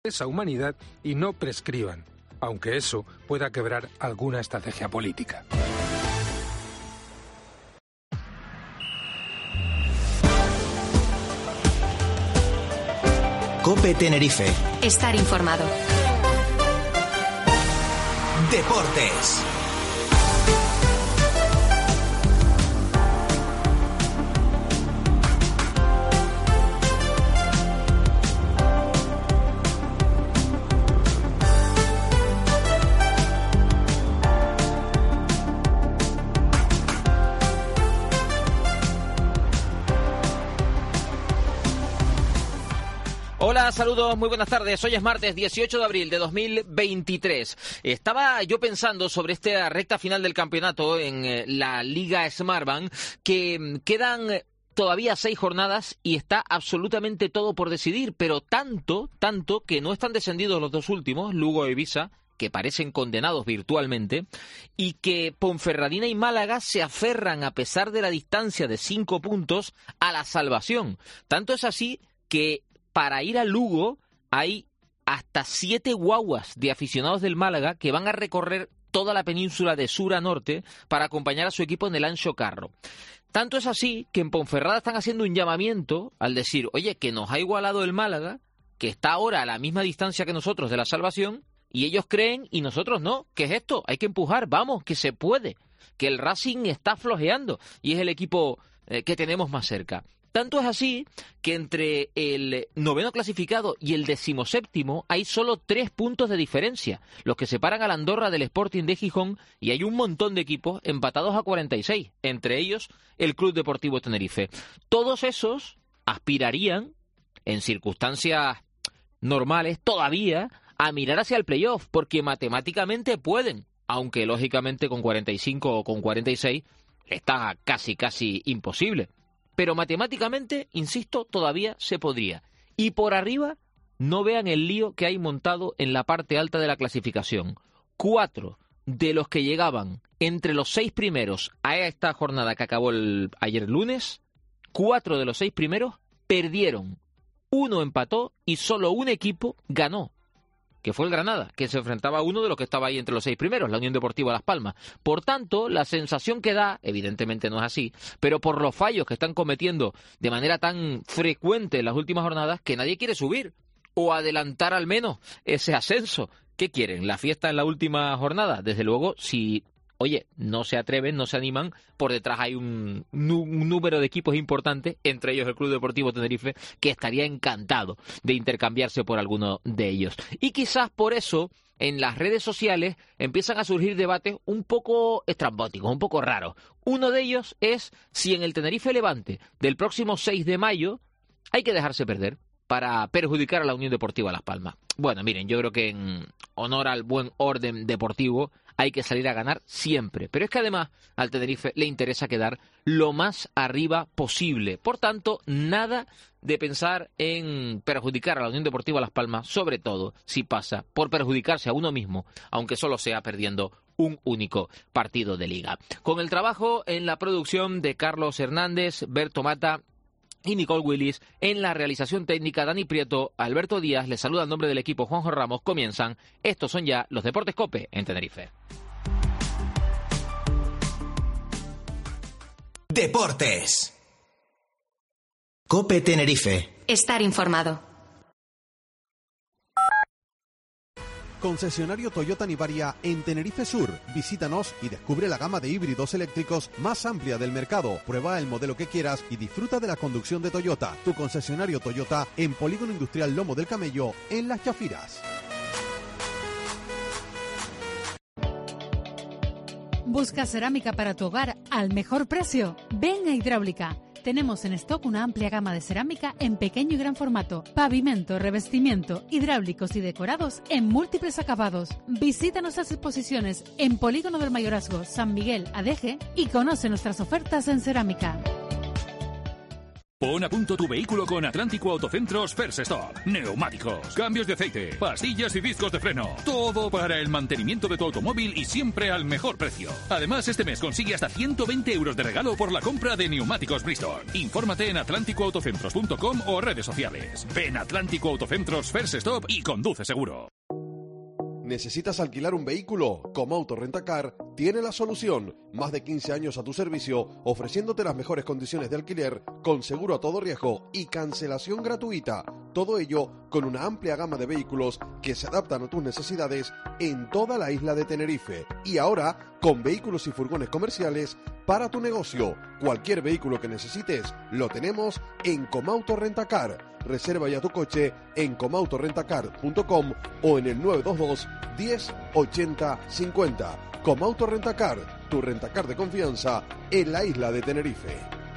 esa humanidad y no prescriban, aunque eso pueda quebrar alguna estrategia política. COPE Tenerife. Estar informado. Deportes. Hola, saludos, muy buenas tardes. Hoy es martes 18 de abril de 2023. Estaba yo pensando sobre esta recta final del campeonato en la Liga Smartbank, que quedan todavía 6 jornadas y está absolutamente todo por decidir, pero tanto que no están descendidos los dos últimos, Lugo e Ibiza, que parecen condenados virtualmente, y que Ponferradina y Málaga se aferran, a pesar de la distancia de 5 puntos, a la salvación. Tanto es así que para ir a Lugo hay hasta 7 guaguas de aficionados del Málaga que van a recorrer toda la península de sur a norte para acompañar a su equipo en el Ancho Carro. Tanto es así que en Ponferrada están haciendo un llamamiento al decir, oye, que nos ha igualado el Málaga, que está ahora a la misma distancia que nosotros de la salvación, y ellos creen y nosotros no. ¿Qué es esto? Hay que empujar, vamos, que se puede, que el Racing está flojeando y es el equipo que tenemos más cerca. Tanto es así que entre el 9º clasificado y el 17º hay solo 3 puntos de diferencia, los que separan al Andorra del Sporting de Gijón, y hay un montón de equipos empatados a 46, entre ellos el Club Deportivo Tenerife. Todos esos aspirarían, en circunstancias normales, todavía a mirar hacia el playoff, porque matemáticamente pueden, aunque lógicamente con 45 o con 46 está casi imposible. Pero matemáticamente, insisto, todavía se podría. Y por arriba, no vean el lío que hay montado en la parte alta de la clasificación. 4 de los que llegaban entre los 6 primeros a esta jornada que acabó ayer lunes, 4 de los 6 primeros perdieron. 1 empató y solo un equipo ganó, que fue el Granada, que se enfrentaba a uno de los que estaba ahí entre los 6 primeros, la Unión Deportiva Las Palmas. Por tanto, la sensación que da, evidentemente no es así, pero por los fallos que están cometiendo de manera tan frecuente en las últimas jornadas, que nadie quiere subir o adelantar al menos ese ascenso. ¿Qué quieren? ¿La fiesta en la última jornada? Desde luego, si no se atreven, no se animan, por detrás hay un número de equipos importantes, entre ellos el Club Deportivo Tenerife, que estaría encantado de intercambiarse por alguno de ellos. Y quizás por eso en las redes sociales empiezan a surgir debates un poco estrambóticos, un poco raros. Uno de ellos es si en el Tenerife Levante del próximo 6 de mayo hay que dejarse perder para perjudicar a la Unión Deportiva Las Palmas. Bueno, miren, yo creo que en honor al buen orden deportivo hay que salir a ganar siempre. Pero es que además al Tenerife le interesa quedar lo más arriba posible. Por tanto, nada de pensar en perjudicar a la Unión Deportiva Las Palmas, sobre todo si pasa por perjudicarse a uno mismo, aunque solo sea perdiendo un único partido de liga. Con el trabajo en la producción de Carlos Hernández, Berto Mata y Nicole Willis, en la realización técnica Dani Prieto, Alberto Díaz, les saluda en nombre del equipo Juanjo Ramos. Comienzan, estos son ya los Deportes COPE en Tenerife. Deportes. COPE Tenerife. Estar informado. Concesionario Toyota Nivaria en Tenerife Sur. Visítanos y descubre la gama de híbridos eléctricos más amplia del mercado. Prueba el modelo que quieras y disfruta de la conducción de Toyota. Tu concesionario Toyota en Polígono Industrial Lomo del Camello, en Las Chafiras. ¿Buscas cerámica para tu hogar al mejor precio? Ven a Hidráulica. Tenemos en stock una amplia gama de cerámica en pequeño y gran formato, pavimento, revestimiento, hidráulicos y decorados en múltiples acabados. Visita nuestras exposiciones en Polígono del Mayorazgo, San Miguel, Adeje, y conoce nuestras ofertas en cerámica. Pon a punto tu vehículo con Atlántico Autocentros First Stop. Neumáticos, cambios de aceite, pastillas y discos de freno. Todo para el mantenimiento de tu automóvil y siempre al mejor precio. Además, este mes consigue hasta 120 euros de regalo por la compra de neumáticos Bristol. Infórmate en atlánticoautocentros.com o redes sociales. Ven a Atlántico Autocentros First Stop y conduce seguro. ¿Necesitas alquilar un vehículo? Comauto Rentacar tiene la solución. Más de 15 años a tu servicio, ofreciéndote las mejores condiciones de alquiler, con seguro a todo riesgo y cancelación gratuita. Todo ello con una amplia gama de vehículos que se adaptan a tus necesidades en toda la isla de Tenerife. Y ahora, con vehículos y furgones comerciales para tu negocio. Cualquier vehículo que necesites, lo tenemos en Comauto Rentacar. Reserva ya tu coche en comautorentacar.com o en el 922 10 80 50. Comauto Rentacar, tu rentacar de confianza en la isla de Tenerife.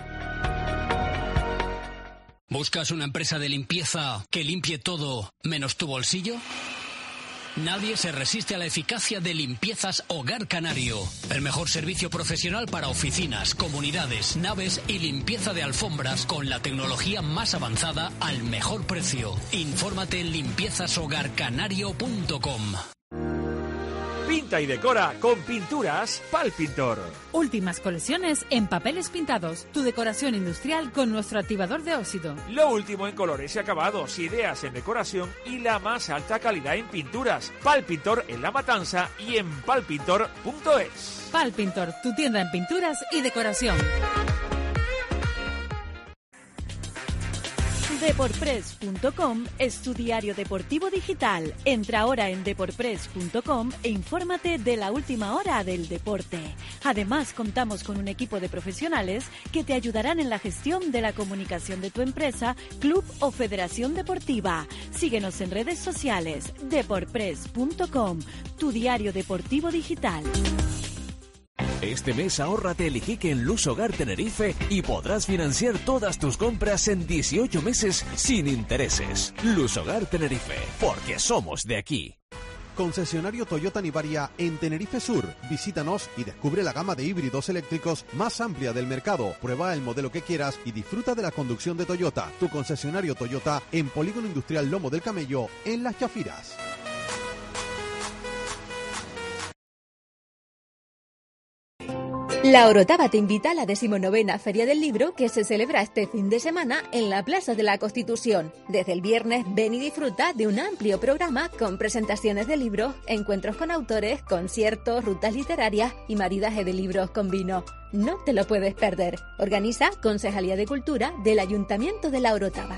¿Buscas una empresa de limpieza que limpie todo menos tu bolsillo? Nadie se resiste a la eficacia de Limpiezas Hogar Canario. El mejor servicio profesional para oficinas, comunidades, naves y limpieza de alfombras con la tecnología más avanzada al mejor precio. Infórmate en limpiezashogarcanario.com. Pinta y decora con Pinturas Palpintor. Últimas colecciones en papeles pintados. Tu decoración industrial con nuestro activador de óxido. Lo último en colores y acabados, ideas en decoración y la más alta calidad en pinturas. Palpintor en La Matanza y en palpintor.es. Palpintor, tu tienda en pinturas y decoración. Deporpress.com es tu diario deportivo digital. Entra ahora en deporpress.com e infórmate de la última hora del deporte. Además, contamos con un equipo de profesionales que te ayudarán en la gestión de la comunicación de tu empresa, club o federación deportiva. Síguenos en redes sociales. Deporpress.com, tu diario deportivo digital. Este mes ahórrate el Iquique en Luz Hogar Tenerife y podrás financiar todas tus compras en 18 meses sin intereses. Luz Hogar Tenerife, porque somos de aquí. Concesionario Toyota Nivaria en Tenerife Sur. Visítanos y descubre la gama de híbridos eléctricos más amplia del mercado. Prueba el modelo que quieras y disfruta de la conducción de Toyota. Tu concesionario Toyota en Polígono Industrial Lomo del Camello, en Las Chafiras. La Orotava te invita a la 19ª Feria del Libro que se celebra este fin de semana en la Plaza de la Constitución. Desde el viernes ven y disfruta de un amplio programa con presentaciones de libros, encuentros con autores, conciertos, rutas literarias y maridaje de libros con vino. No te lo puedes perder. Organiza Concejalía de Cultura del Ayuntamiento de La Orotava.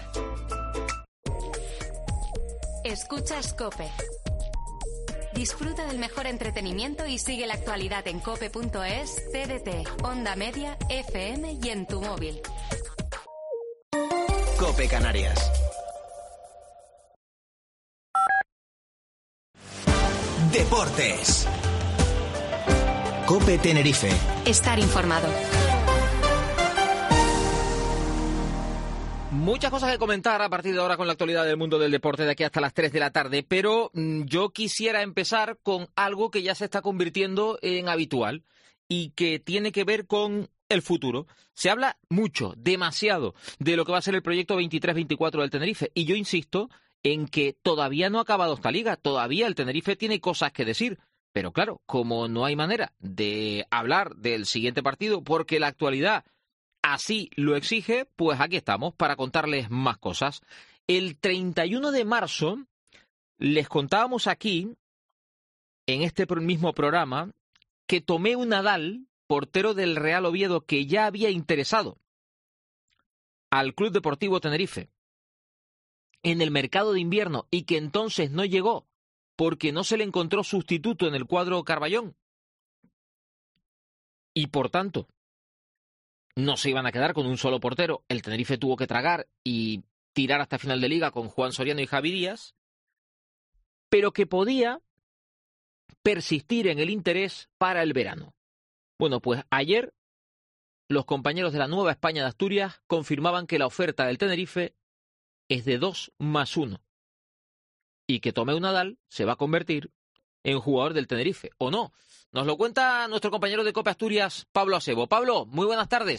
Escuchas COPE. Disfruta del mejor entretenimiento y sigue la actualidad en cope.es, TDT, Onda Media, FM y en tu móvil. COPE Canarias. Deportes. COPE Tenerife. Estar informado. Muchas cosas que comentar a partir de ahora con la actualidad del mundo del deporte de aquí hasta las 3 de la tarde, pero yo quisiera empezar con algo que ya se está convirtiendo en habitual y que tiene que ver con el futuro. Se habla mucho, demasiado, de lo que va a ser el proyecto 23-24 del Tenerife y yo insisto en que todavía no ha acabado esta liga, todavía el Tenerife tiene cosas que decir, pero claro, como no hay manera de hablar del siguiente partido porque la actualidad así lo exige, pues aquí estamos para contarles más cosas. El 31 de marzo les contábamos aquí, en este mismo programa, que Tomeu Nadal, portero del Real Oviedo, que ya había interesado al Club Deportivo Tenerife en el mercado de invierno y que entonces no llegó porque no se le encontró sustituto en el cuadro Carballón. Y por tanto, no se iban a quedar con un solo portero. El Tenerife tuvo que tragar y tirar hasta final de liga con Juan Soriano y Javi Díaz, pero que podía persistir en el interés para el verano. Bueno, pues ayer los compañeros de la Nueva España de Asturias confirmaban que la oferta del Tenerife es de 2+1 y que Tomeu Nadal se va a convertir en jugador del Tenerife, ¿o no? Nos lo cuenta nuestro compañero de COPE Asturias, Pablo Acebo. Pablo, muy buenas tardes.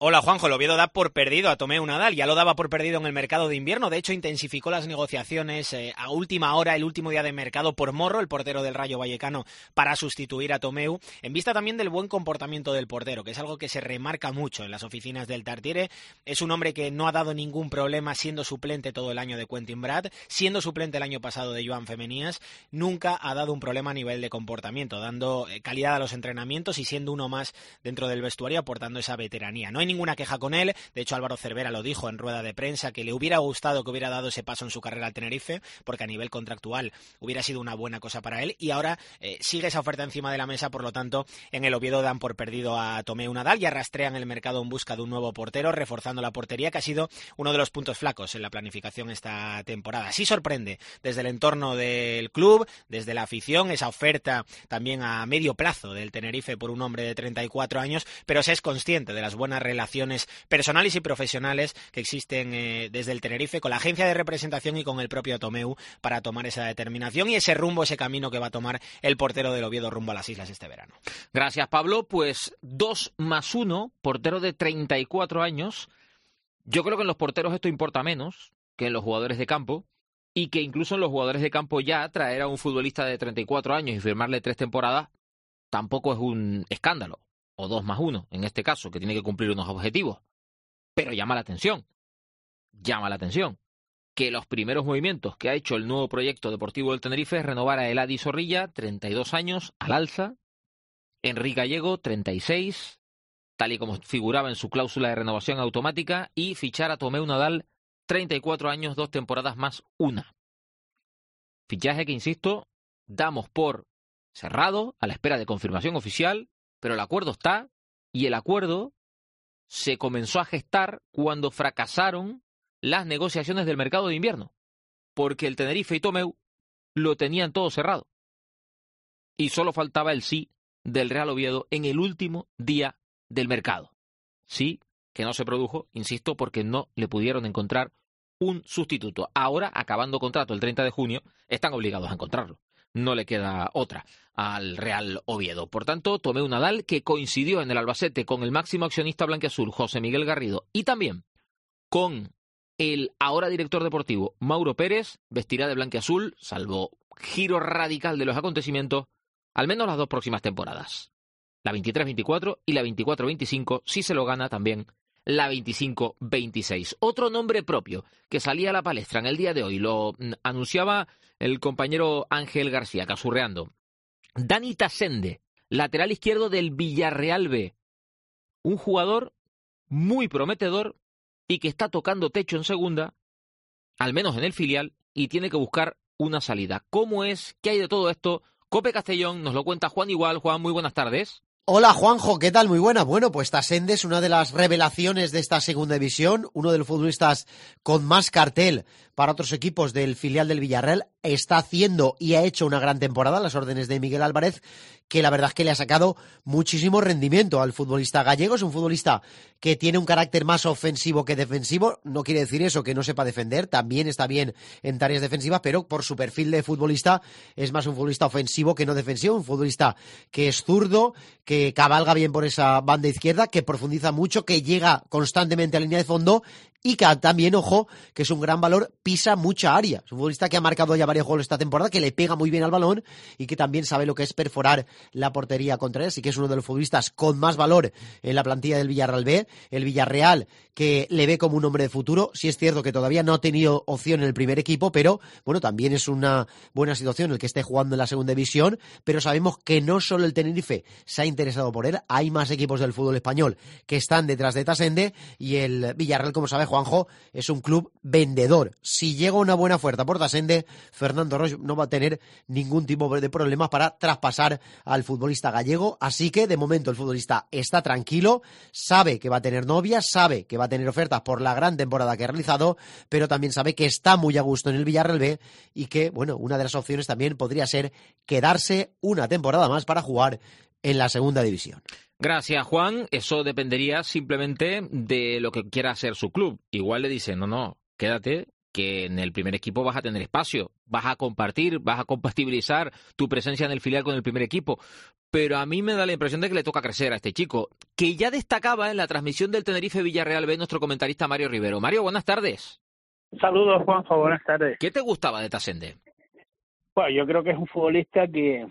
Hola Juanjo, el Oviedo da por perdido a Tomeu Nadal, ya lo daba por perdido en el mercado de invierno, de hecho intensificó las negociaciones a última hora, el último día de mercado por Morro, el portero del Rayo Vallecano, para sustituir a Tomeu, en vista también del buen comportamiento del portero, que es algo que se remarca mucho en las oficinas del Tartiere. Es un hombre que no ha dado ningún problema siendo suplente todo el año de Quentin Brad, siendo suplente el año pasado de Joan Femenías, nunca ha dado un problema a nivel de comportamiento, dando calidad a los entrenamientos y siendo uno más dentro del vestuario, aportando esa veteranía. No hay ninguna queja con él, de hecho Álvaro Cervera lo dijo en rueda de prensa, que le hubiera gustado que hubiera dado ese paso en su carrera al Tenerife, porque a nivel contractual hubiera sido una buena cosa para él, y ahora sigue esa oferta encima de la mesa, por lo tanto en el Oviedo dan por perdido a Tomeu Nadal y rastrean el mercado en busca de un nuevo portero, reforzando la portería, que ha sido uno de los puntos flacos en la planificación esta temporada. Sí sorprende desde el entorno del club, desde la afición, esa oferta también a medio plazo del Tenerife por un hombre de 34 años, pero se es consciente de las buenas relaciones personales y profesionales que existen desde el Tenerife con la agencia de representación y con el propio Tomeu para tomar esa determinación y ese rumbo, ese camino que va a tomar el portero del Oviedo rumbo a las islas este verano. Gracias, Pablo. Pues 2+1, portero de 34 años. Yo creo que en los porteros esto importa menos que en los jugadores de campo, y que incluso en los jugadores de campo ya traer a un futbolista de 34 años y firmarle 3 temporadas tampoco es un escándalo. O 2+1, en este caso, que tiene que cumplir unos objetivos. Pero llama la atención que los primeros movimientos que ha hecho el nuevo proyecto deportivo del Tenerife es renovar a Eladi Zorrilla, 32 años, al alza, Enrique Gallego, 36, tal y como figuraba en su cláusula de renovación automática, y fichar a Tomeu Nadal, 34 años, 2 temporadas más una. Fichaje que, insisto, damos por cerrado, a la espera de confirmación oficial, pero el acuerdo está, y el acuerdo se comenzó a gestar cuando fracasaron las negociaciones del mercado de invierno, porque el Tenerife y Tomeu lo tenían todo cerrado. Y solo faltaba el sí del Real Oviedo en el último día del mercado. Sí, que no se produjo, insisto, porque no le pudieron encontrar un sustituto. Ahora, acabando contrato el 30 de junio, están obligados a encontrarlo. No le queda otra al Real Oviedo. Por tanto, Tomeu Nadal, que coincidió en el Albacete con el máximo accionista blanquiazul, José Miguel Garrido, y también con el ahora director deportivo, Mauro Pérez, vestirá de blanquiazul, salvo giro radical de los acontecimientos, al menos las 2 próximas temporadas. La 23-24 y la 24-25, si se lo gana también la 25-26. Otro nombre propio que salía a la palestra en el día de hoy, lo anunciaba el compañero Ángel García, casurreando. Dani Tasende, lateral izquierdo del Villarreal B. Un jugador muy prometedor y que está tocando techo en segunda, al menos en el filial, y tiene que buscar una salida. ¿Cómo es? ¿Qué hay de todo esto? Cope Castellón nos lo cuenta Juan Igual. Juan, muy buenas tardes. Hola Juanjo, ¿qué tal? Muy buena. Bueno, pues Tasende es una de las revelaciones de esta segunda división, uno de los futbolistas con más cartel para otros equipos del filial del Villarreal. Está haciendo y ha hecho una gran temporada a las órdenes de Miguel Álvarez, que la verdad es que le ha sacado muchísimo rendimiento al futbolista gallego. Es un futbolista que tiene un carácter más ofensivo que defensivo. No quiere decir eso que no sepa defender, también está bien en tareas defensivas, pero por su perfil de futbolista es más un futbolista ofensivo que no defensivo, un futbolista que es zurdo, que cabalga bien por esa banda izquierda, que profundiza mucho, que llega constantemente a línea de fondo y que también, ojo, que es un gran valor, pisa mucha área. Es un futbolista que ha marcado ya varios goles esta temporada, que le pega muy bien al balón y que también sabe lo que es perforar la portería contraria, así que es uno de los futbolistas con más valor en la plantilla del Villarreal B. El Villarreal, que le ve como un hombre de futuro. Sí es cierto que todavía no ha tenido opción en el primer equipo, pero bueno, también es una buena situación el que esté jugando en la segunda división, pero sabemos que no solo el Tenerife se ha interesado por él, hay más equipos del fútbol español que están detrás de Tasende, y el Villarreal, como sabe Juanjo, es un club vendedor. Si llega una buena oferta por Tasende, Fernando Roig no va a tener ningún tipo de problemas para traspasar al futbolista gallego, así que de momento el futbolista está tranquilo, sabe que va a tener novia, sabe que va a tener ofertas por la gran temporada que ha realizado, pero también sabe que está muy a gusto en el Villarreal B y que, bueno, una de las opciones también podría ser quedarse una temporada más para jugar en la segunda división. Gracias, Juan. Eso dependería simplemente de lo que quiera hacer su club. Igual le dicen, no, quédate, que en el primer equipo vas a tener espacio, vas a compartir, vas a compatibilizar tu presencia en el filial con el primer equipo. pero a mí me da la impresión de que le toca crecer a este chico, que ya destacaba en la transmisión del Tenerife-Villarreal B nuestro comentarista Mario Rivero. Mario, buenas tardes. Saludos, Juanjo, buenas tardes. ¿Qué te gustaba de Tasende? Bueno, yo creo que es un futbolista que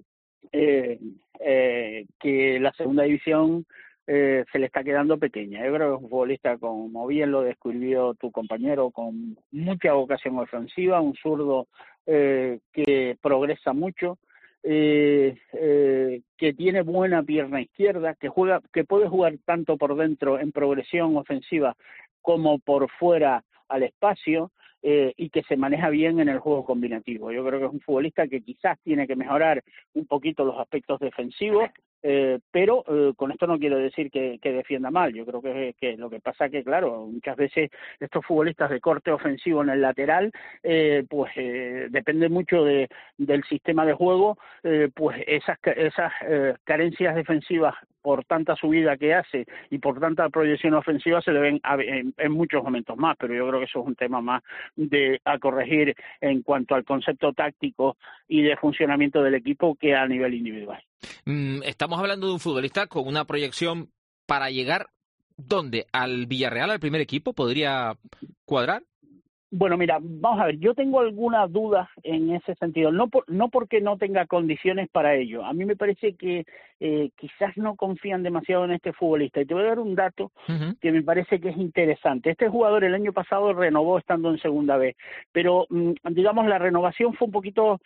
la segunda división se le está quedando pequeña. Yo creo que es un futbolista, como bien lo describió tu compañero, con mucha vocación ofensiva, un zurdo que progresa mucho, que tiene buena pierna izquierda, que puede jugar tanto por dentro en progresión ofensiva como por fuera al espacio, y que se maneja bien en el juego combinativo. Yo creo que es un futbolista que quizás tiene que mejorar un poquito los aspectos defensivos, pero con esto no quiero decir que defienda mal. Yo creo que lo que pasa que, claro, muchas veces estos futbolistas de corte ofensivo en el lateral, depende mucho del sistema de juego, pues esas carencias defensivas por tanta subida que hace y por tanta proyección ofensiva se le ven en muchos momentos más, pero yo creo que eso es un tema más a corregir en cuanto al concepto táctico y de funcionamiento del equipo que a nivel individual. Estamos hablando de un futbolista con una proyección para llegar, ¿dónde? ¿Al Villarreal, al primer equipo? ¿Podría cuadrar? Bueno, mira, vamos a ver, yo tengo algunas dudas en ese sentido, no porque no tenga condiciones para ello. A mí me parece que quizás no confían demasiado en este futbolista. Y te voy a dar un dato que me parece que es interesante. Este jugador el año pasado renovó estando en segunda B, pero digamos la renovación fue un poquito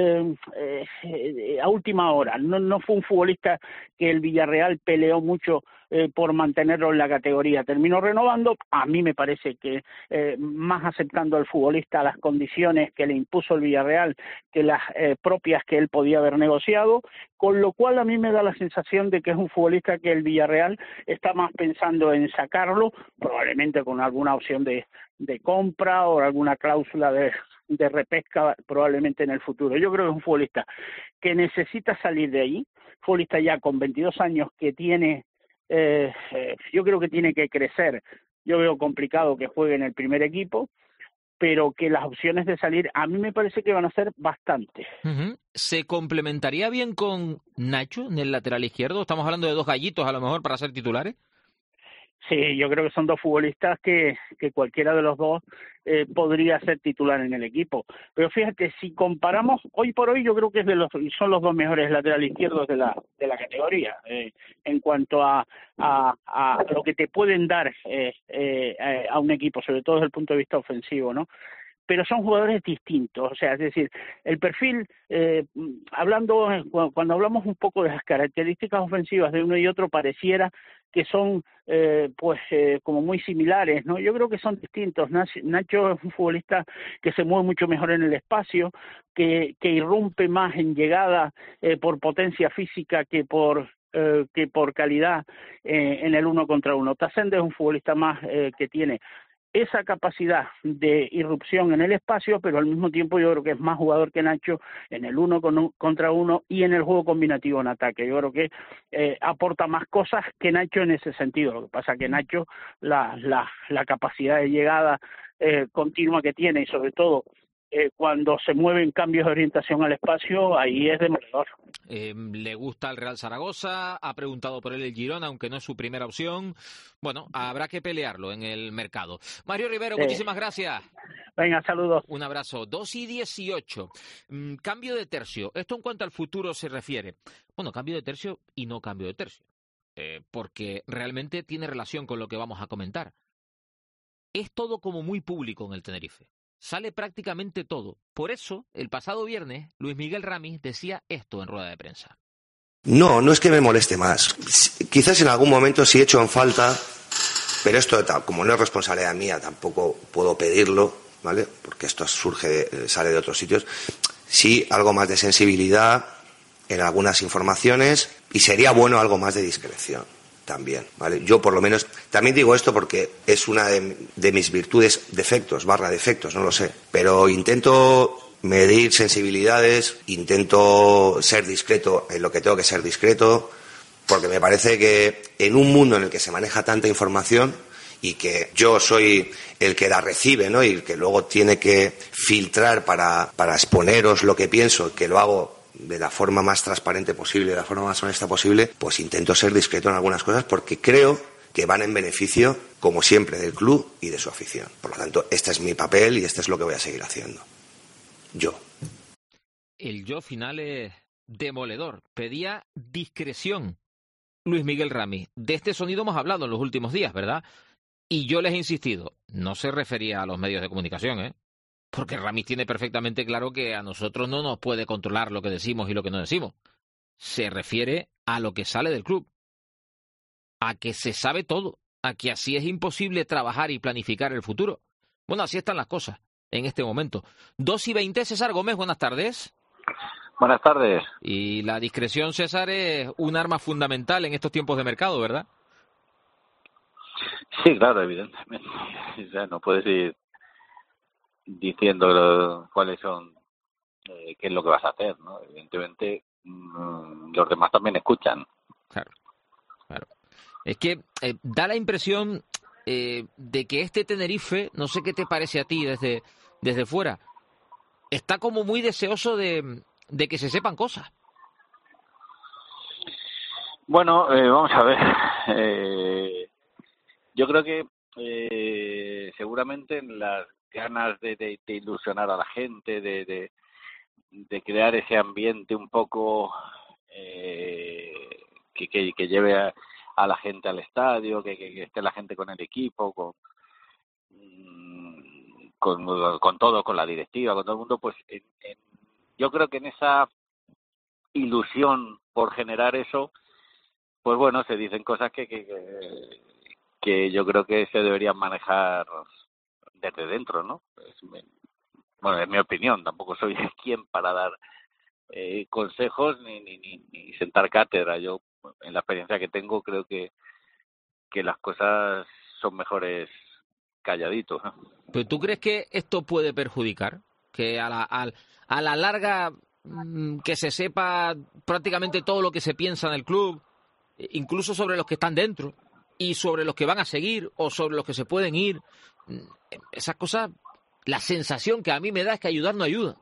a última hora. No fue un futbolista que el Villarreal peleó mucho por mantenerlo en la categoría. Terminó renovando, a mí me parece que más aceptando al futbolista las condiciones que le impuso el Villarreal que las propias que él podía haber negociado, con lo cual a mí me da la sensación de que es un futbolista que el Villarreal está más pensando en sacarlo, probablemente con alguna opción de compra o alguna cláusula de repesca probablemente en el futuro. Yo creo que es un futbolista que necesita salir de ahí, futbolista ya con 22 años que tiene yo creo que tiene que crecer. Yo veo complicado que juegue en el primer equipo, pero que las opciones de salir a mí me parece que van a ser bastantes. ¿Se complementaría bien con Nacho en el lateral izquierdo? Estamos hablando de dos gallitos a lo mejor para ser titulares. Sí, yo creo que son dos futbolistas que cualquiera de los dos podría ser titular en el equipo. Pero fíjate, si comparamos, hoy por hoy yo creo que son los dos mejores laterales izquierdos de la categoría, en cuanto a lo que te pueden dar a un equipo, sobre todo desde el punto de vista ofensivo, ¿no? Pero son jugadores distintos, o sea, es decir, el perfil, cuando hablamos un poco de las características ofensivas de uno y otro, pareciera que son como muy similares, ¿no? Yo creo que son distintos. Nacho es un futbolista que se mueve mucho mejor en el espacio, que irrumpe más en llegada por potencia física que por calidad en el uno contra uno. Tasende es un futbolista más que tiene esa capacidad de irrupción en el espacio, pero al mismo tiempo yo creo que es más jugador que Nacho en el uno contra uno y en el juego combinativo en ataque. Yo creo que aporta más cosas que Nacho en ese sentido. Lo que pasa es que Nacho, la capacidad de llegada continua que tiene y sobre todo cuando se mueven cambios de orientación al espacio, ahí es demoledor. Le gusta el Real Zaragoza, ha preguntado por él el Girona, aunque no es su primera opción. Bueno, habrá que pelearlo en el mercado. Mario Rivero, muchísimas gracias. Venga, saludos. Un abrazo. 2:18. Cambio de tercio. Esto en cuanto al futuro se refiere. Bueno, cambio de tercio y no cambio de tercio. Porque realmente tiene relación con lo que vamos a comentar. Es todo como muy público en el Tenerife. Sale prácticamente todo. Por eso, el pasado viernes, Luis Miguel Ramis decía esto en rueda de prensa. No es que me moleste más. Quizás en algún momento sí he hecho en falta, pero esto, como no es responsabilidad mía, tampoco puedo pedirlo, ¿vale? Porque esto sale de otros sitios. Sí, algo más de sensibilidad en algunas informaciones y sería bueno algo más de discreción. También, ¿vale? Yo por lo menos, también digo esto porque es una de mis virtudes, defectos, no lo sé, pero intento medir sensibilidades, intento ser discreto en lo que tengo que ser discreto, porque me parece que en un mundo en el que se maneja tanta información y que yo soy el que la recibe, ¿no? Y el que luego tiene que filtrar para exponeros lo que pienso, que lo hago de la forma más transparente posible, de la forma más honesta posible, pues intento ser discreto en algunas cosas porque creo que van en beneficio, como siempre, del club y de su afición. Por lo tanto, este es mi papel y este es lo que voy a seguir haciendo. Yo. El yo final es demoledor. Pedía discreción. Luis Miguel Ramis. De este sonido hemos hablado en los últimos días, ¿verdad? Y yo les he insistido, no se refería a los medios de comunicación, ¿eh? Porque Ramis tiene perfectamente claro que a nosotros no nos puede controlar lo que decimos y lo que no decimos. Se refiere a lo que sale del club. A que se sabe todo. A que así es imposible trabajar y planificar el futuro. Bueno, así están las cosas en este momento. 2:20, César Gómez, buenas tardes. Buenas tardes. Y la discreción, César, es un arma fundamental en estos tiempos de mercado, ¿verdad? Sí, claro, evidentemente. O sea, no puedes ir diciendo cuáles son, qué es lo que vas a hacer, ¿no? Evidentemente, los demás también escuchan. Claro. Es que da la impresión de que este Tenerife, no sé qué te parece a ti desde fuera, está como muy deseoso de que se sepan cosas. Bueno, vamos a ver. Yo creo que seguramente las ganas de ilusionar a la gente, de crear ese ambiente un poco que lleve a la gente al estadio, que esté la gente con el equipo, con todo, con la directiva, con todo el mundo, pues yo creo que en esa ilusión por generar eso, pues bueno, se dicen cosas que yo creo que se deberían manejar desde dentro, ¿no? Bueno, es mi opinión, tampoco soy quien para dar consejos ni sentar cátedra. Yo, en la experiencia que tengo, creo que las cosas son mejores calladitos, ¿no? ¿Pero tú crees que esto puede perjudicar? Que a la larga que se sepa prácticamente todo lo que se piensa en el club, incluso sobre los que están dentro y sobre los que van a seguir o sobre los que se pueden ir, esas cosas, la sensación que a mí me da es que ayudar no ayuda.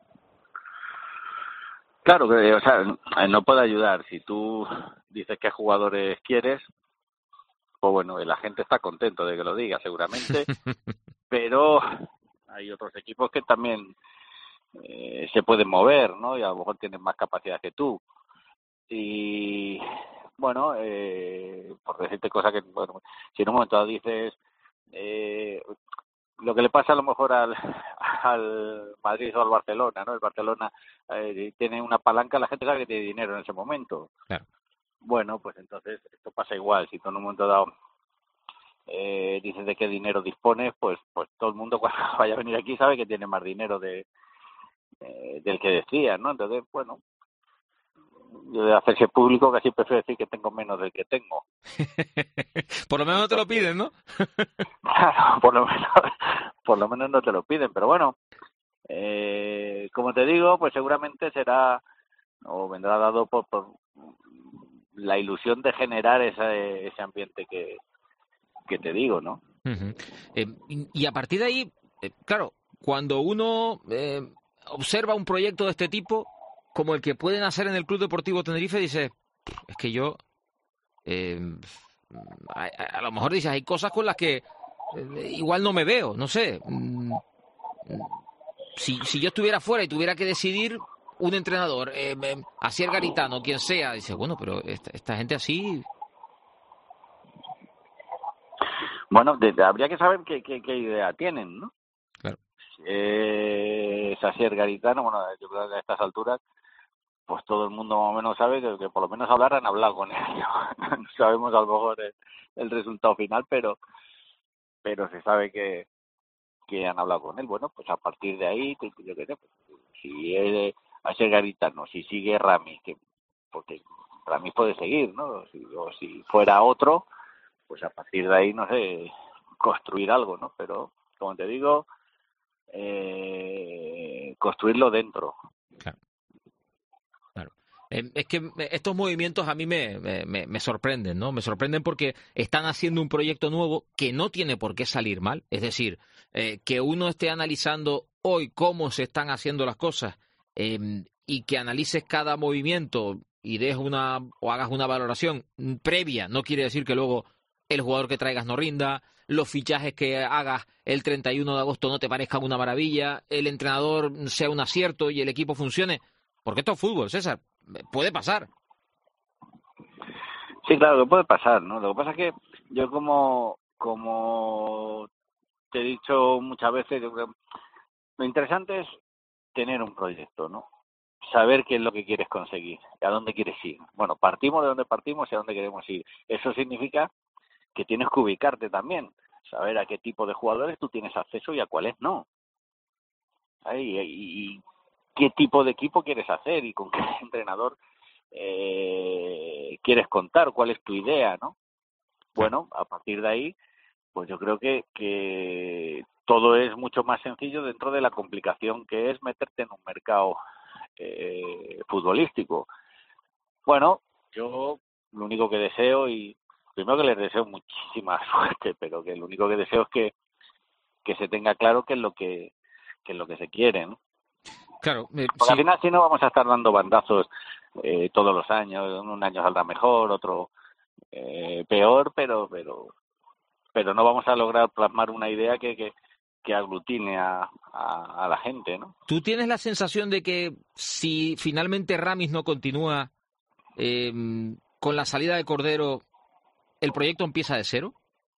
Claro, o sea, no puede ayudar. Si tú dices qué jugadores quieres, pues bueno, la gente está contento de que lo diga, seguramente, pero hay otros equipos que también se pueden mover, ¿no? Y a lo mejor tienen más capacidad que tú. Y bueno, por decirte cosas que, bueno, si en un momento dices lo que le pasa a lo mejor al Madrid o al Barcelona, ¿no? El Barcelona tiene una palanca, la gente sabe que tiene dinero en ese momento. Claro. Bueno, pues entonces esto pasa igual. Si tú en un momento dado dices de qué dinero dispones, pues todo el mundo cuando vaya a venir aquí sabe que tiene más dinero del que decía, ¿no? Entonces, bueno, yo de hacerse público casi prefiero decir que tengo menos del que tengo. Por lo menos no te lo piden, ¿no? Claro, por lo menos no te lo piden, pero bueno, como te digo, pues seguramente será o vendrá dado por la ilusión de generar ese ambiente que te digo, ¿no? Uh-huh. Y a partir de ahí, claro, cuando uno observa un proyecto de este tipo, como el que pueden hacer en el Club Deportivo Tenerife, dice, es que yo a lo mejor dices, hay cosas con las que igual no me veo, no sé. Si yo estuviera fuera y tuviera que decidir un entrenador, Asier Garitano, quien sea, dice, bueno, pero esta gente así... Bueno, habría que saber qué idea tienen, ¿no? Claro. Es Asier Garitano, bueno, yo creo que a estas alturas pues todo el mundo más o menos sabe que por lo menos han hablado con él. No sabemos a lo mejor el resultado final, pero se sabe que han hablado con él. Bueno, pues a partir de ahí, yo qué sé, pues, si es Asier Garitano, si sigue Ramis, porque Ramis puede seguir, ¿no? O si fuera otro, pues a partir de ahí, no sé, construir algo, ¿no? Pero, como te digo, construirlo dentro. Claro. Es que estos movimientos a mí me sorprenden, ¿no? Me sorprenden porque están haciendo un proyecto nuevo que no tiene por qué salir mal. Es decir, que uno esté analizando hoy cómo se están haciendo las cosas y que analices cada movimiento y des o hagas una valoración previa, no quiere decir que luego el jugador que traigas no rinda, los fichajes que hagas el 31 de agosto no te parezcan una maravilla, el entrenador sea un acierto y el equipo funcione. Porque esto es fútbol, César. Puede pasar. Sí, claro, que puede pasar, ¿no? Lo que pasa es que yo como te he dicho muchas veces, lo interesante es tener un proyecto, ¿no? Saber qué es lo que quieres conseguir, a dónde quieres ir. Bueno, partimos de donde partimos y a dónde queremos ir. Eso significa que tienes que ubicarte también, saber a qué tipo de jugadores tú tienes acceso y a cuáles no. Y qué tipo de equipo quieres hacer y con qué entrenador quieres contar, cuál es tu idea, ¿no? Bueno, a partir de ahí, pues yo creo que todo es mucho más sencillo dentro de la complicación que es meterte en un mercado futbolístico. Bueno, yo lo único que deseo, y primero que les deseo muchísima suerte, pero que lo único que deseo es que se tenga claro qué es lo que se quiere, ¿no? Claro, porque al final si no vamos a estar dando bandazos todos los años, un año saldrá mejor, otro peor, pero no vamos a lograr plasmar una idea que aglutine a la gente, ¿no? ¿Tú tienes la sensación de que si finalmente Ramis no continúa con la salida de Cordero, el proyecto empieza de cero?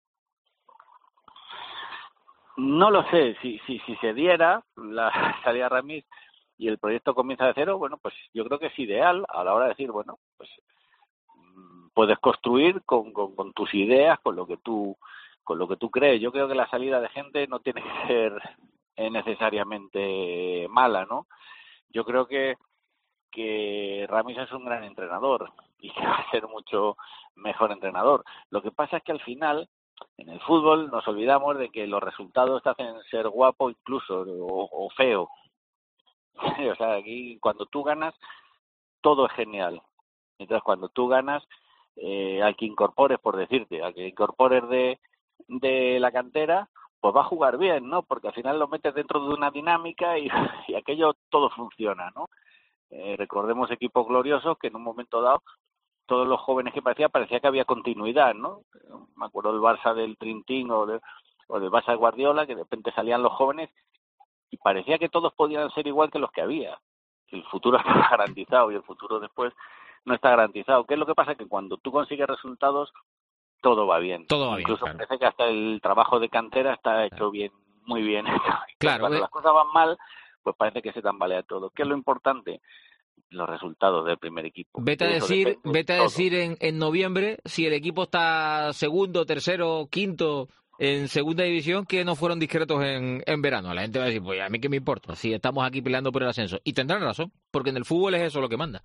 No lo sé, si se diera la salida de Ramis y el proyecto comienza de cero, bueno, pues yo creo que es ideal a la hora de decir, bueno, pues puedes construir con tus ideas, con lo que tú crees. Yo creo que la salida de gente no tiene que ser necesariamente mala, ¿no? Yo creo que Ramis es un gran entrenador y que va a ser mucho mejor entrenador. Lo que pasa es que al final, en el fútbol, nos olvidamos de que los resultados te hacen ser guapo incluso, o feo. O sea, aquí cuando tú ganas, todo es genial. Entonces, cuando tú ganas, al que incorpores, por decirte, al que incorpores de la cantera, pues va a jugar bien, ¿no? Porque al final lo metes dentro de una dinámica y aquello todo funciona, ¿no? Recordemos equipos gloriosos que en un momento dado todos los jóvenes que parecía que había continuidad, ¿no? Me acuerdo del Barça del Trintín o del Barça de Guardiola, que de repente salían los jóvenes y parecía que todos podían ser igual que los que había. El futuro está garantizado y el futuro después no está garantizado. ¿Qué es lo que pasa? Que cuando tú consigues resultados, todo va bien. Todo va Incluso bien, claro. Parece que hasta el trabajo de cantera está hecho bien, muy bien. Claro. Cuando las cosas van mal, pues parece que se tambalea todo. ¿Qué es lo importante? Los resultados del primer equipo. Vete a decir en noviembre si el equipo está segundo, tercero, quinto en segunda división, que no fueron discretos en verano. La gente va a decir, pues a mí qué me importa si estamos aquí peleando por el ascenso. Y tendrán razón, porque en el fútbol es eso lo que manda.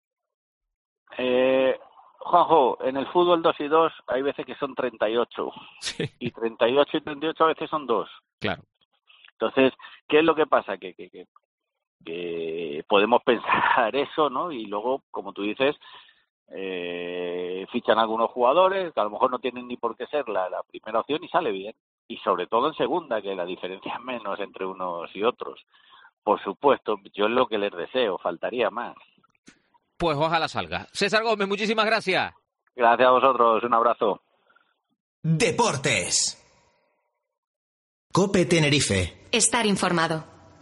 Juanjo, en el fútbol 2 y 2 hay veces que son 38. Sí. Y 38 y 38 a veces son 2. Claro. Entonces, ¿qué es lo que pasa? Que podemos pensar eso, ¿no? Y luego, como tú dices, fichan algunos jugadores que a lo mejor no tienen ni por qué ser la primera opción y sale bien. Y sobre todo en segunda, que la diferencia es menos entre unos y otros. Por supuesto, yo es lo que les deseo, faltaría más. Pues ojalá salga. César Gómez, muchísimas gracias. Gracias a vosotros, un abrazo. Deportes. COPE Tenerife. Estar informado.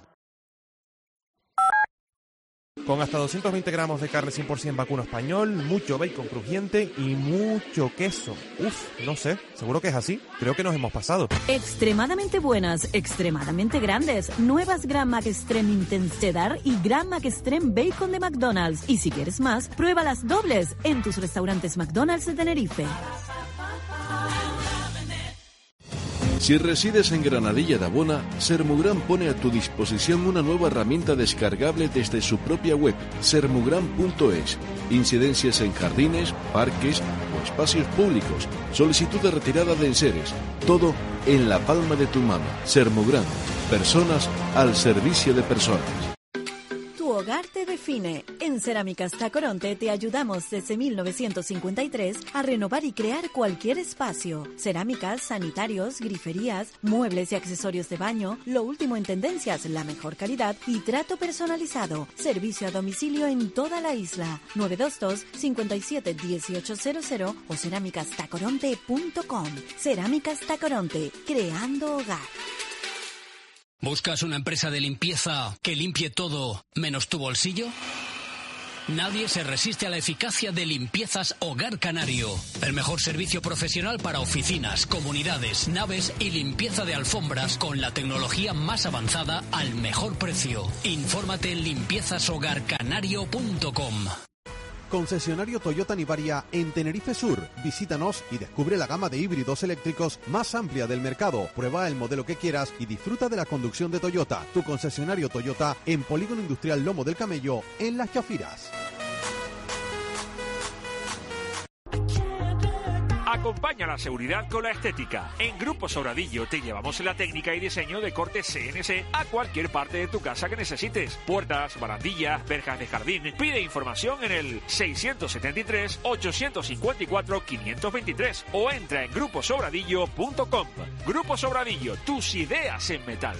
Con hasta 220 gramos de carne 100% vacuno español, mucho bacon crujiente y mucho queso. Uf, no sé, seguro que es así. Creo que nos hemos pasado. Extremadamente buenas, extremadamente grandes. Nuevas Grand Mac Extreme Intense Cheddar y Grand Mac Extreme Bacon de McDonald's. Y si quieres más, prueba las dobles en tus restaurantes McDonald's de Tenerife. Si resides en Granadilla de Abona, Sermugran pone a tu disposición una nueva herramienta descargable desde su propia web, sermugran.es. Incidencias en jardines, parques o espacios públicos. Solicitud de retirada de enseres. Todo en la palma de tu mano. Sermugran. Personas al servicio de personas. Tu hogar te define. En Cerámicas Tacoronte te ayudamos desde 1953 a renovar y crear cualquier espacio. Cerámicas, sanitarios, griferías, muebles y accesorios de baño, lo último en tendencias, la mejor calidad y trato personalizado. Servicio a domicilio en toda la isla. 922 57 1800 o cerámicastacoronte.com. Cerámicas Tacoronte, creando hogar. ¿Buscas una empresa de limpieza que limpie todo menos tu bolsillo? Nadie se resiste a la eficacia de Limpiezas Hogar Canario. El mejor servicio profesional para oficinas, comunidades, naves y limpieza de alfombras con la tecnología más avanzada al mejor precio. Infórmate en limpiezashogarcanario.com. Concesionario Toyota Nivaria en Tenerife Sur. Visítanos y descubre la gama de híbridos eléctricos más amplia del mercado. Prueba el modelo que quieras y disfruta de la conducción de Toyota. Tu concesionario Toyota en Polígono Industrial Lomo del Camello, en Las Chafiras. Acompaña la seguridad con la estética. En Grupo Sobradillo te llevamos la técnica y diseño de corte CNC a cualquier parte de tu casa que necesites. Puertas, barandillas, verjas de jardín. Pide información en el 673-854-523 o entra en gruposobradillo.com. Grupo Sobradillo, tus ideas en metal.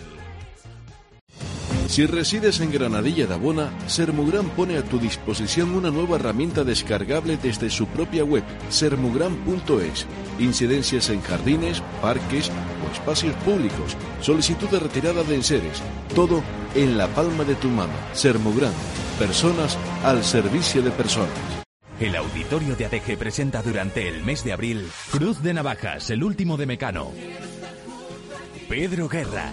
Si resides en Granadilla de Abona, Sermugran pone a tu disposición una nueva herramienta descargable desde su propia web, sermugran.es. Incidencias en jardines, parques o espacios públicos. Solicitud de retirada de enseres. Todo en la palma de tu mano. Sermugran. Personas al servicio de personas. El Auditorio de ADG presenta durante el mes de abril Cruz de Navajas, el último de Mecano. Pedro Guerra.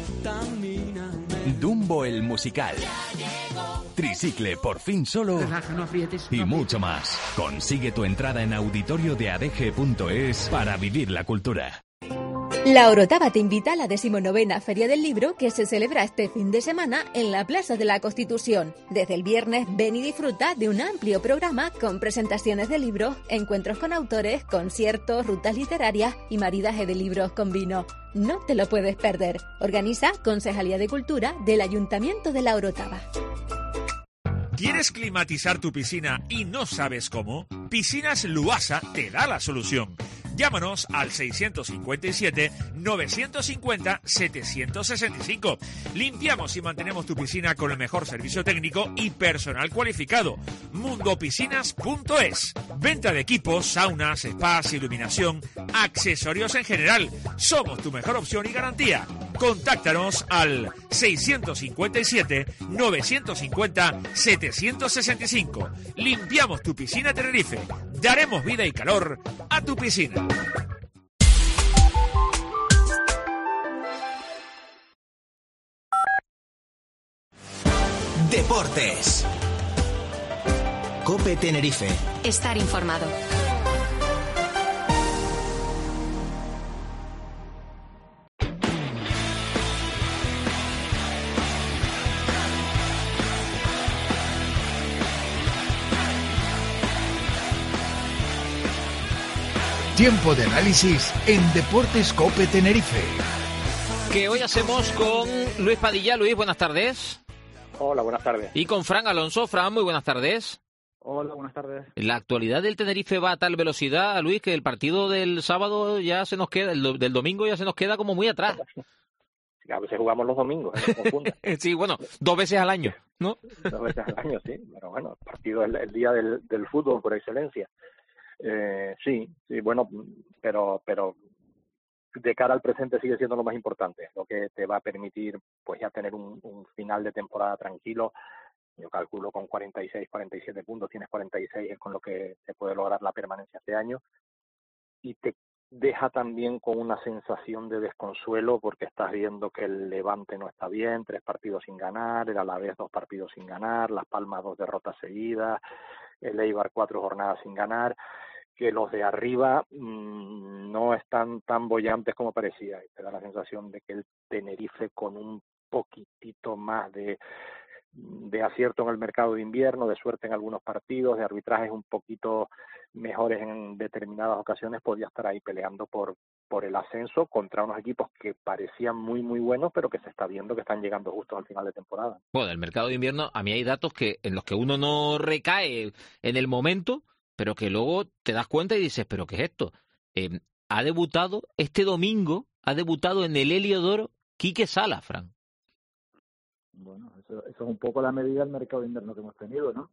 Dumbo el musical. Tricicle por fin solo. Y mucho más. Consigue tu entrada en auditoriodeadg.es para vivir la cultura. La Orotava te invita a la 19ª Feria del Libro que se celebra este fin de semana en la Plaza de la Constitución. Desde el viernes ven y disfruta de un amplio programa con presentaciones de libros, encuentros con autores, conciertos, rutas literarias y maridaje de libros con vino. No te lo puedes perder. Organiza Concejalía de Cultura del Ayuntamiento de La Orotava. ¿Quieres climatizar tu piscina y no sabes cómo? Piscinas Luasa te da la solución. Llámanos al 657-950-765. Limpiamos y mantenemos tu piscina con el mejor servicio técnico y personal cualificado. Mundopiscinas.es. Venta de equipos, saunas, spas, iluminación, accesorios en general. Somos tu mejor opción y garantía. Contáctanos al 657-950-765. Limpiamos tu piscina Tenerife. Daremos vida y calor a tu piscina. Deportes. COPE Tenerife. Estar informado. Tiempo de análisis en Deportes COPE Tenerife. Que hoy hacemos con Luis Padilla. Luis, buenas tardes. Hola, buenas tardes. Y con Fran Alonso. Fran, muy buenas tardes. Hola, buenas tardes. La actualidad del Tenerife va a tal velocidad, Luis, que el partido del sábado ya se nos queda, del domingo ya se nos queda como muy atrás. A veces jugamos los domingos, no confundas. Sí, bueno, 2 veces al año, ¿no? 2 veces al año, sí. Pero bueno, el partido es el día del fútbol por excelencia. Sí, bueno, pero de cara al presente sigue siendo lo más importante, lo que te va a permitir pues ya tener un final de temporada tranquilo. Yo calculo con 46, 47 puntos, tienes 46, es con lo que se puede lograr la permanencia este año, y te deja también con una sensación de desconsuelo porque estás viendo que el Levante no está bien, 3 partidos sin ganar, el Alavés 2 partidos sin ganar, Las Palmas 2 derrotas seguidas, el Eibar 4 jornadas sin ganar, que los de arriba no están tan bollantes como parecía. Te da la sensación de que el Tenerife, con un poquitito más de acierto en el mercado de invierno, de suerte en algunos partidos, de arbitrajes un poquito mejores en determinadas ocasiones, podía estar ahí peleando por por el ascenso contra unos equipos que parecían muy muy buenos, pero que se está viendo que están llegando justo al final de temporada. Bueno, del mercado de invierno a mí hay datos en los que uno no recae en el momento, pero que luego te das cuenta y dices, ¿pero qué es esto? Ha debutado este domingo, en el Heliodoro Quique Sala, Fran. Bueno, eso es un poco la medida del mercado de invierno que hemos tenido, ¿no?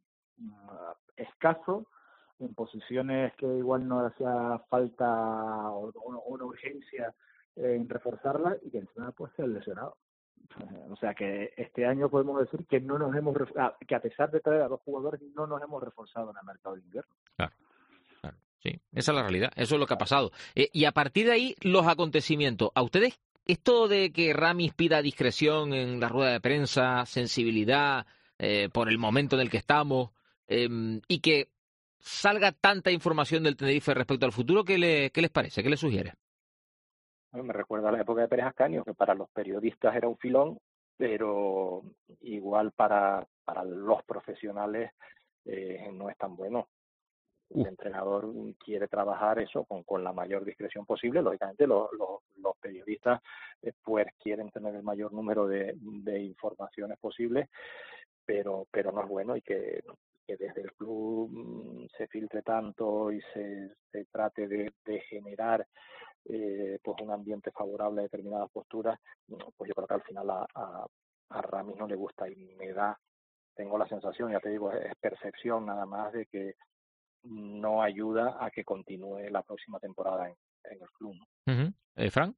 Escaso, en posiciones que igual no hacía falta o una urgencia en reforzarla, y que encima pues se han lesionado. O sea que este año podemos decir que no nos hemos que a pesar de traer a 2 jugadores no nos hemos reforzado en el mercado de invierno. Claro. Sí, esa es la realidad, eso es lo que ha pasado. Y a partir de ahí, los acontecimientos. ¿A ustedes esto de que Ramis pida discreción en la rueda de prensa, sensibilidad por el momento en el que estamos, y que salga tanta información del Tenerife respecto al futuro, ¿qué les parece? ¿Qué les sugiere? Bueno, me recuerda a la época de Pérez Ascanio, que para los periodistas era un filón, pero igual para los profesionales no es tan bueno. El entrenador quiere trabajar eso con la mayor discreción posible. Lógicamente los periodistas pues quieren tener el mayor número de informaciones posibles, pero no es bueno, y que desde el club se filtre tanto y se trate de generar pues un ambiente favorable a determinadas posturas, pues yo creo que al final a Ramis no le gusta, y tengo la sensación, ya te digo, es percepción nada más, de que no ayuda a que continúe la próxima temporada en el club, ¿no? ¿Fran?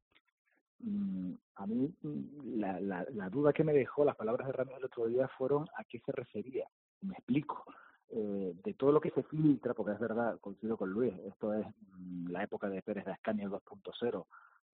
A mí la duda que me dejó las palabras de Ramis el otro día fueron a qué se refería. Me explico. De todo lo que se filtra, porque es verdad, coincido con Luis, esto es la época de Pérez de Ascanio 2.0,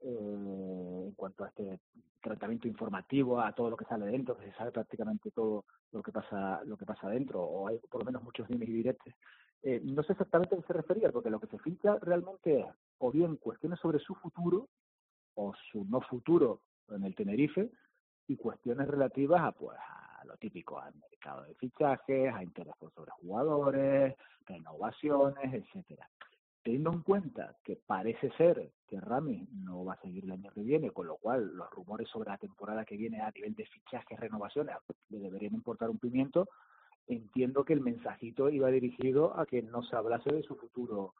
en cuanto a este tratamiento informativo, a todo lo que sale dentro, que se sabe prácticamente todo lo que pasa dentro, o hay por lo menos muchos dimes y diretes. No sé exactamente a qué se refería, porque lo que se filtra realmente es o bien cuestiones sobre su futuro o su no futuro en el Tenerife, y cuestiones relativas a lo típico, al mercado de fichajes, a interés sobre jugadores, renovaciones, etcétera. Teniendo en cuenta que parece ser que Ramis no va a seguir el año que viene, con lo cual los rumores sobre la temporada que viene a nivel de fichajes, renovaciones, le deberían importar un pimiento, entiendo que el mensajito iba dirigido a que no se hablase de su futuro,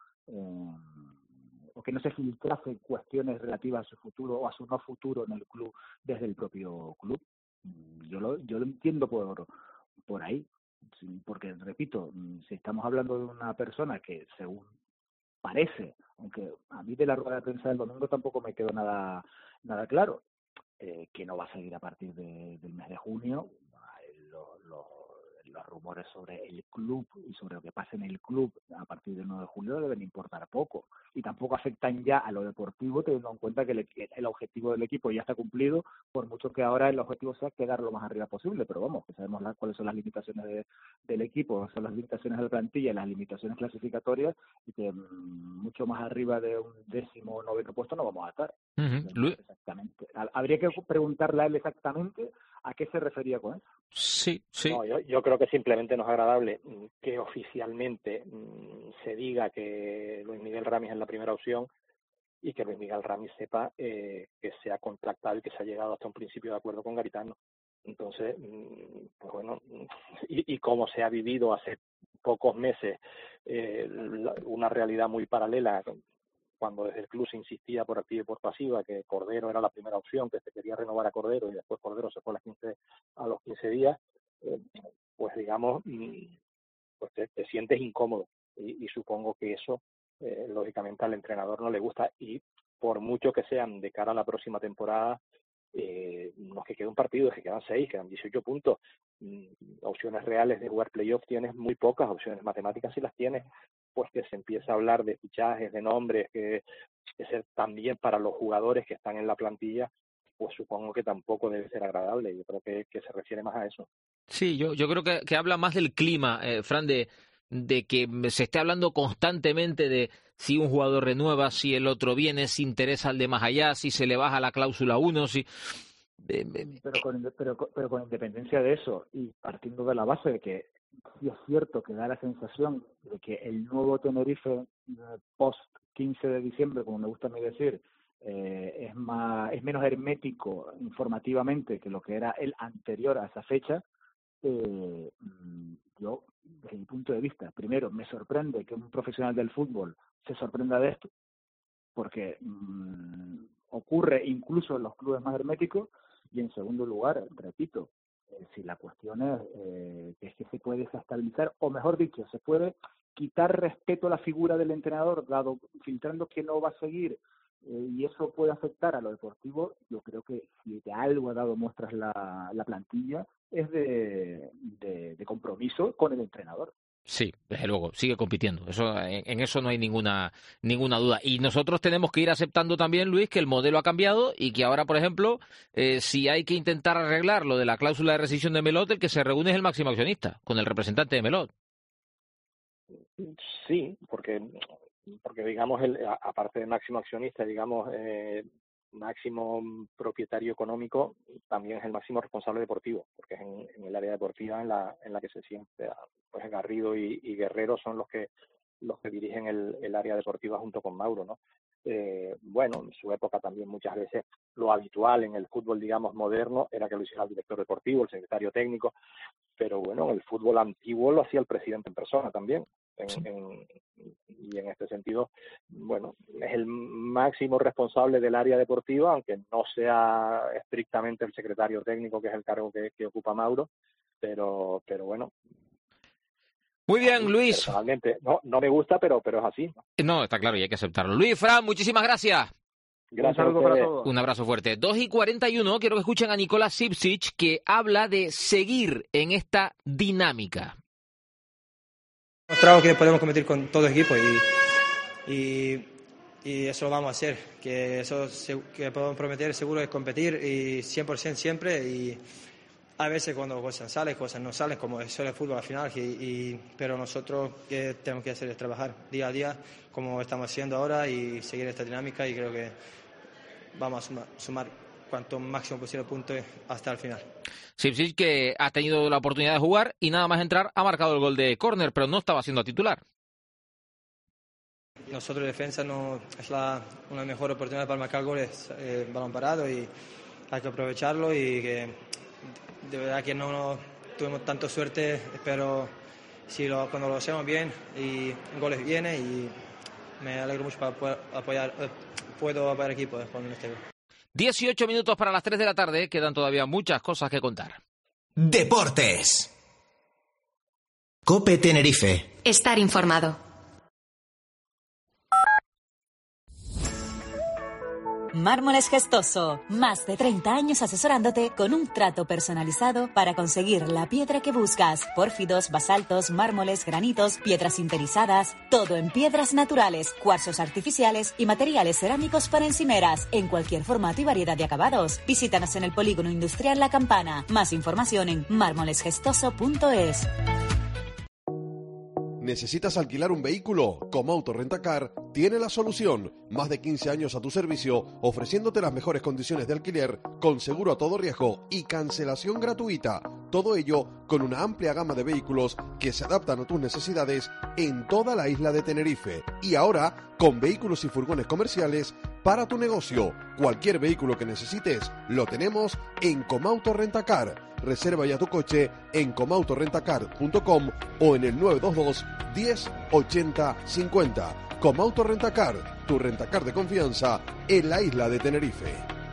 o que no se filtrase cuestiones relativas a su futuro o a su no futuro en el club desde el propio club. Yo lo entiendo por ahí, porque repito, si estamos hablando de una persona que según parece, aunque a mí de la rueda de prensa del domingo tampoco me quedó nada claro, que no va a seguir a partir del mes de junio, los rumores sobre el club y sobre lo que pasa en el club a partir del 9 de julio deben importar poco, y tampoco afectan ya a lo deportivo, teniendo en cuenta que el objetivo del equipo ya está cumplido, por mucho que ahora el objetivo sea quedar lo más arriba posible, pero vamos, que sabemos cuáles son las limitaciones del equipo, son las limitaciones de la plantilla, las limitaciones clasificatorias, y que mucho más arriba de un 19º o 9º puesto no vamos a estar. Exactamente. Habría que preguntarle a él exactamente a qué se refería con eso. Sí. No, yo creo que simplemente no es agradable que oficialmente se diga que Luis Miguel Ramis es la primera opción, y que Luis Miguel Ramis sepa que se ha contactado y que se ha llegado hasta un principio de acuerdo con Garitano. Entonces, pues bueno, y como se ha vivido hace pocos meses una realidad muy paralela, cuando desde el club se insistía por activa y por pasiva que Cordero era la primera opción, que se quería renovar a Cordero, y después Cordero se fue a los 15 días, pues digamos, pues te sientes incómodo, y supongo que eso lógicamente al entrenador no le gusta, y por mucho que sean de cara a la próxima temporada, no es que quede un partido, es que quedan 6, quedan 18 puntos. Opciones reales de jugar playoff tienes muy pocas, opciones matemáticas sí las tienes. Pues que se empieza a hablar de fichajes, de nombres, que ser también para los jugadores que están en la plantilla, pues supongo que tampoco debe ser agradable. Yo creo que se refiere más a eso. Sí, yo creo que habla más del clima, Fran, de que se esté hablando constantemente de si un jugador renueva, si el otro viene, si interesa al de más allá, si se le baja la cláusula 1, si... Pero con independencia de eso, y partiendo de la base de que sí es cierto que da la sensación de que el nuevo Tenerife post 15 de diciembre, como me gusta a mí decir, es menos hermético informativamente que lo que era el anterior a esa fecha, yo, desde mi punto de vista, primero, me sorprende que un profesional del fútbol se sorprenda de esto, porque ocurre incluso en los clubes más herméticos, y en segundo lugar, repito, si la cuestión es que se puede desestabilizar, o mejor dicho, se puede quitar respeto a la figura del entrenador, filtrando que no va a seguir, y eso puede afectar a lo deportivo. Yo creo que si de algo ha dado muestras la plantilla es de compromiso con el entrenador. Sí, desde luego, sigue compitiendo. En eso no hay ninguna duda. Y nosotros tenemos que ir aceptando también, Luis, que el modelo ha cambiado y que ahora, por ejemplo, si hay que intentar arreglar lo de la cláusula de rescisión de Melot, el que se reúne es el máximo accionista, con el representante de Melot. Sí, porque digamos, aparte de máximo accionista, digamos, máximo propietario económico, también es el máximo responsable deportivo, porque es en el área deportiva en la que se siente, pues Garrido y Guerrero son los que dirigen el área deportiva junto con Mauro, ¿no? Bueno, en su época también muchas veces lo habitual en el fútbol, digamos, moderno era que lo hiciera el director deportivo, el secretario técnico, pero bueno, en el fútbol antiguo lo hacía el presidente en persona también. Y en este sentido, bueno, es el máximo responsable del área deportiva, aunque no sea estrictamente el secretario técnico, que es el cargo que ocupa Mauro, pero bueno. Muy bien, Luis. Personalmente no me gusta, pero es así. No, está claro y hay que aceptarlo. Luis, Fran, muchísimas gracias. Gracias. Un saludo para todos. Un abrazo fuerte. 2:41, quiero que escuchen a Nikola Sipsic, que habla de seguir en esta dinámica. Mostrado que podemos competir con todo el equipo y eso lo vamos a hacer, que eso que podemos prometer seguro es competir y 100% siempre, y a veces cuando cosas salen, cosas no salen, como es el fútbol al final, pero nosotros que tenemos que hacer es trabajar día a día como estamos haciendo ahora y seguir esta dinámica, y creo que vamos a sumar cuanto máximo posible puntos hasta el final. Sipsic, que ha tenido la oportunidad de jugar y nada más entrar ha marcado el gol de córner, pero no estaba siendo titular. Nosotros defensa no es una mejor oportunidad para marcar goles, balón parado, y hay que aprovecharlo, y que de verdad que no tuvimos tanta suerte, pero cuando lo hacemos bien y goles vienen, y me alegro mucho para puedo apoyar equipos con este gol. 18 minutos para las 3 de la tarde, quedan todavía muchas cosas que contar. Deportes. COPE Tenerife. Estar informado. Mármoles Gestoso, más de 30 años asesorándote con un trato personalizado para conseguir la piedra que buscas. Pórfidos, basaltos, mármoles, granitos, piedras sinterizadas, todo en piedras naturales, cuarzos artificiales y materiales cerámicos para encimeras, en cualquier formato y variedad de acabados. Visítanos en el Polígono Industrial La Campana. Más información en mármolesgestoso.es. ¿Necesitas alquilar un vehículo? Comauto Rentacar tiene la solución. Más de 15 años a tu servicio, ofreciéndote las mejores condiciones de alquiler, con seguro a todo riesgo y cancelación gratuita. Todo ello con una amplia gama de vehículos que se adaptan a tus necesidades en toda la isla de Tenerife. Y ahora, con vehículos y furgones comerciales para tu negocio. Cualquier vehículo que necesites, lo tenemos en Comauto Rentacar. Reserva ya tu coche en comautorentacar.com o en el 922 10 80 50. Comauto Rentacar, tu rentacar de confianza en la isla de Tenerife.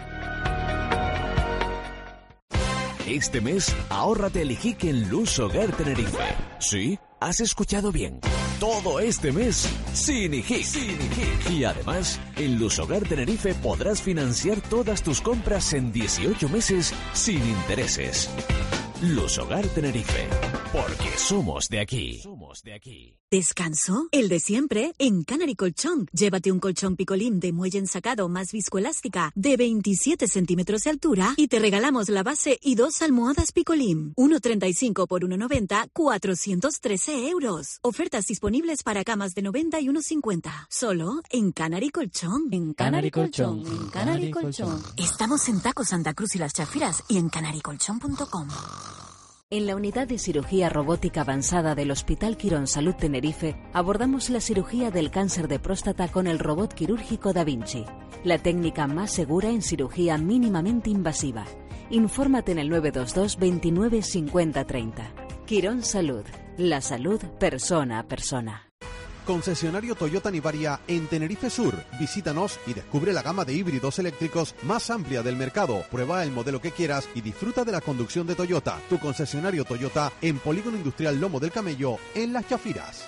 Este mes, ahórrate el hijique en Luz Hogar Tenerife. ¿Sí? ¿Has escuchado bien? Todo este mes, sin hijique. Y además, en Luz Hogar Tenerife podrás financiar todas tus compras en 18 meses sin intereses. Luz Hogar Tenerife, porque somos de aquí. ¿Descanso? El de siempre, en Canary Colchón. Llévate un colchón picolín de muelle ensacado más viscoelástica de 27 centímetros de altura y te regalamos la base y 2 almohadas picolín. 1,35 por 1,90, 413 euros. Ofertas disponibles para camas de 90 y 1,50. Solo en Canary Colchón. En Canary Colchón. En Canary Colchón. Estamos en Taco Santa Cruz y Las Chafiras y en canarycolchón.com. En la unidad de cirugía robótica avanzada del Hospital Quirón Salud Tenerife abordamos la cirugía del cáncer de próstata con el robot quirúrgico Da Vinci, la técnica más segura en cirugía mínimamente invasiva. Infórmate en el 922 29 50 30. Quirón Salud, la salud persona a persona. Concesionario Toyota Nivaria en Tenerife Sur. Visítanos y descubre la gama de híbridos eléctricos más amplia del mercado. Prueba el modelo que quieras y disfruta de la conducción de Toyota. Tu concesionario Toyota en Polígono Industrial Lomo del Camello, en Las Chafiras.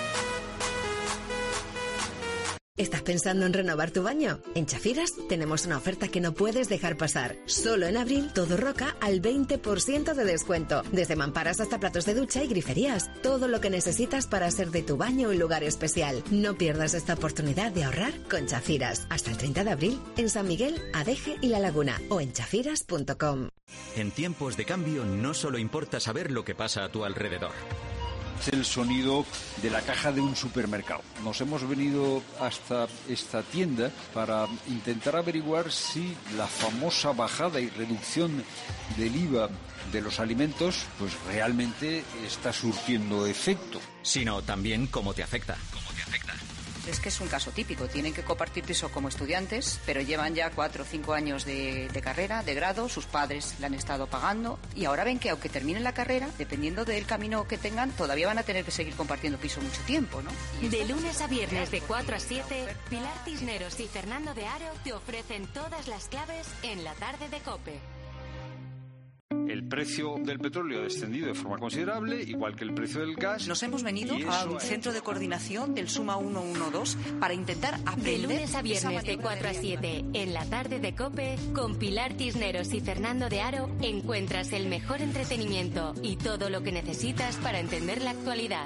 ¿Estás pensando en renovar tu baño? En Chafiras tenemos una oferta que no puedes dejar pasar. Solo en abril, todo Roca al 20% de descuento. Desde mamparas hasta platos de ducha y griferías. Todo lo que necesitas para hacer de tu baño un lugar especial. No pierdas esta oportunidad de ahorrar con Chafiras. Hasta el 30 de abril en San Miguel, Adeje y La Laguna o en chafiras.com. En tiempos de cambio no solo importa saber lo que pasa a tu alrededor. El sonido de la caja de un supermercado. Nos hemos venido hasta esta tienda para intentar averiguar si la famosa bajada y reducción del IVA de los alimentos pues realmente está surtiendo efecto. Sino también cómo te afecta. Es que es un caso típico, tienen que compartir piso como estudiantes, pero llevan ya 4 o 5 años de carrera, de grado, sus padres la han estado pagando y ahora ven que aunque terminen la carrera, dependiendo del camino que tengan, todavía van a tener que seguir compartiendo piso mucho tiempo, ¿no? De lunes a viernes de 4 a 7, Pilar Cisneros y Fernando de Aro te ofrecen todas las claves en la tarde de COPE. El precio del petróleo ha descendido de forma considerable, igual que el precio del gas. Nos hemos venido a un centro de coordinación del Suma 112 para intentar aprender. De lunes a viernes de 4 a 7, en la tarde de COPE, con Pilar Cisneros y Fernando de Aro, encuentras el mejor entretenimiento y todo lo que necesitas para entender la actualidad.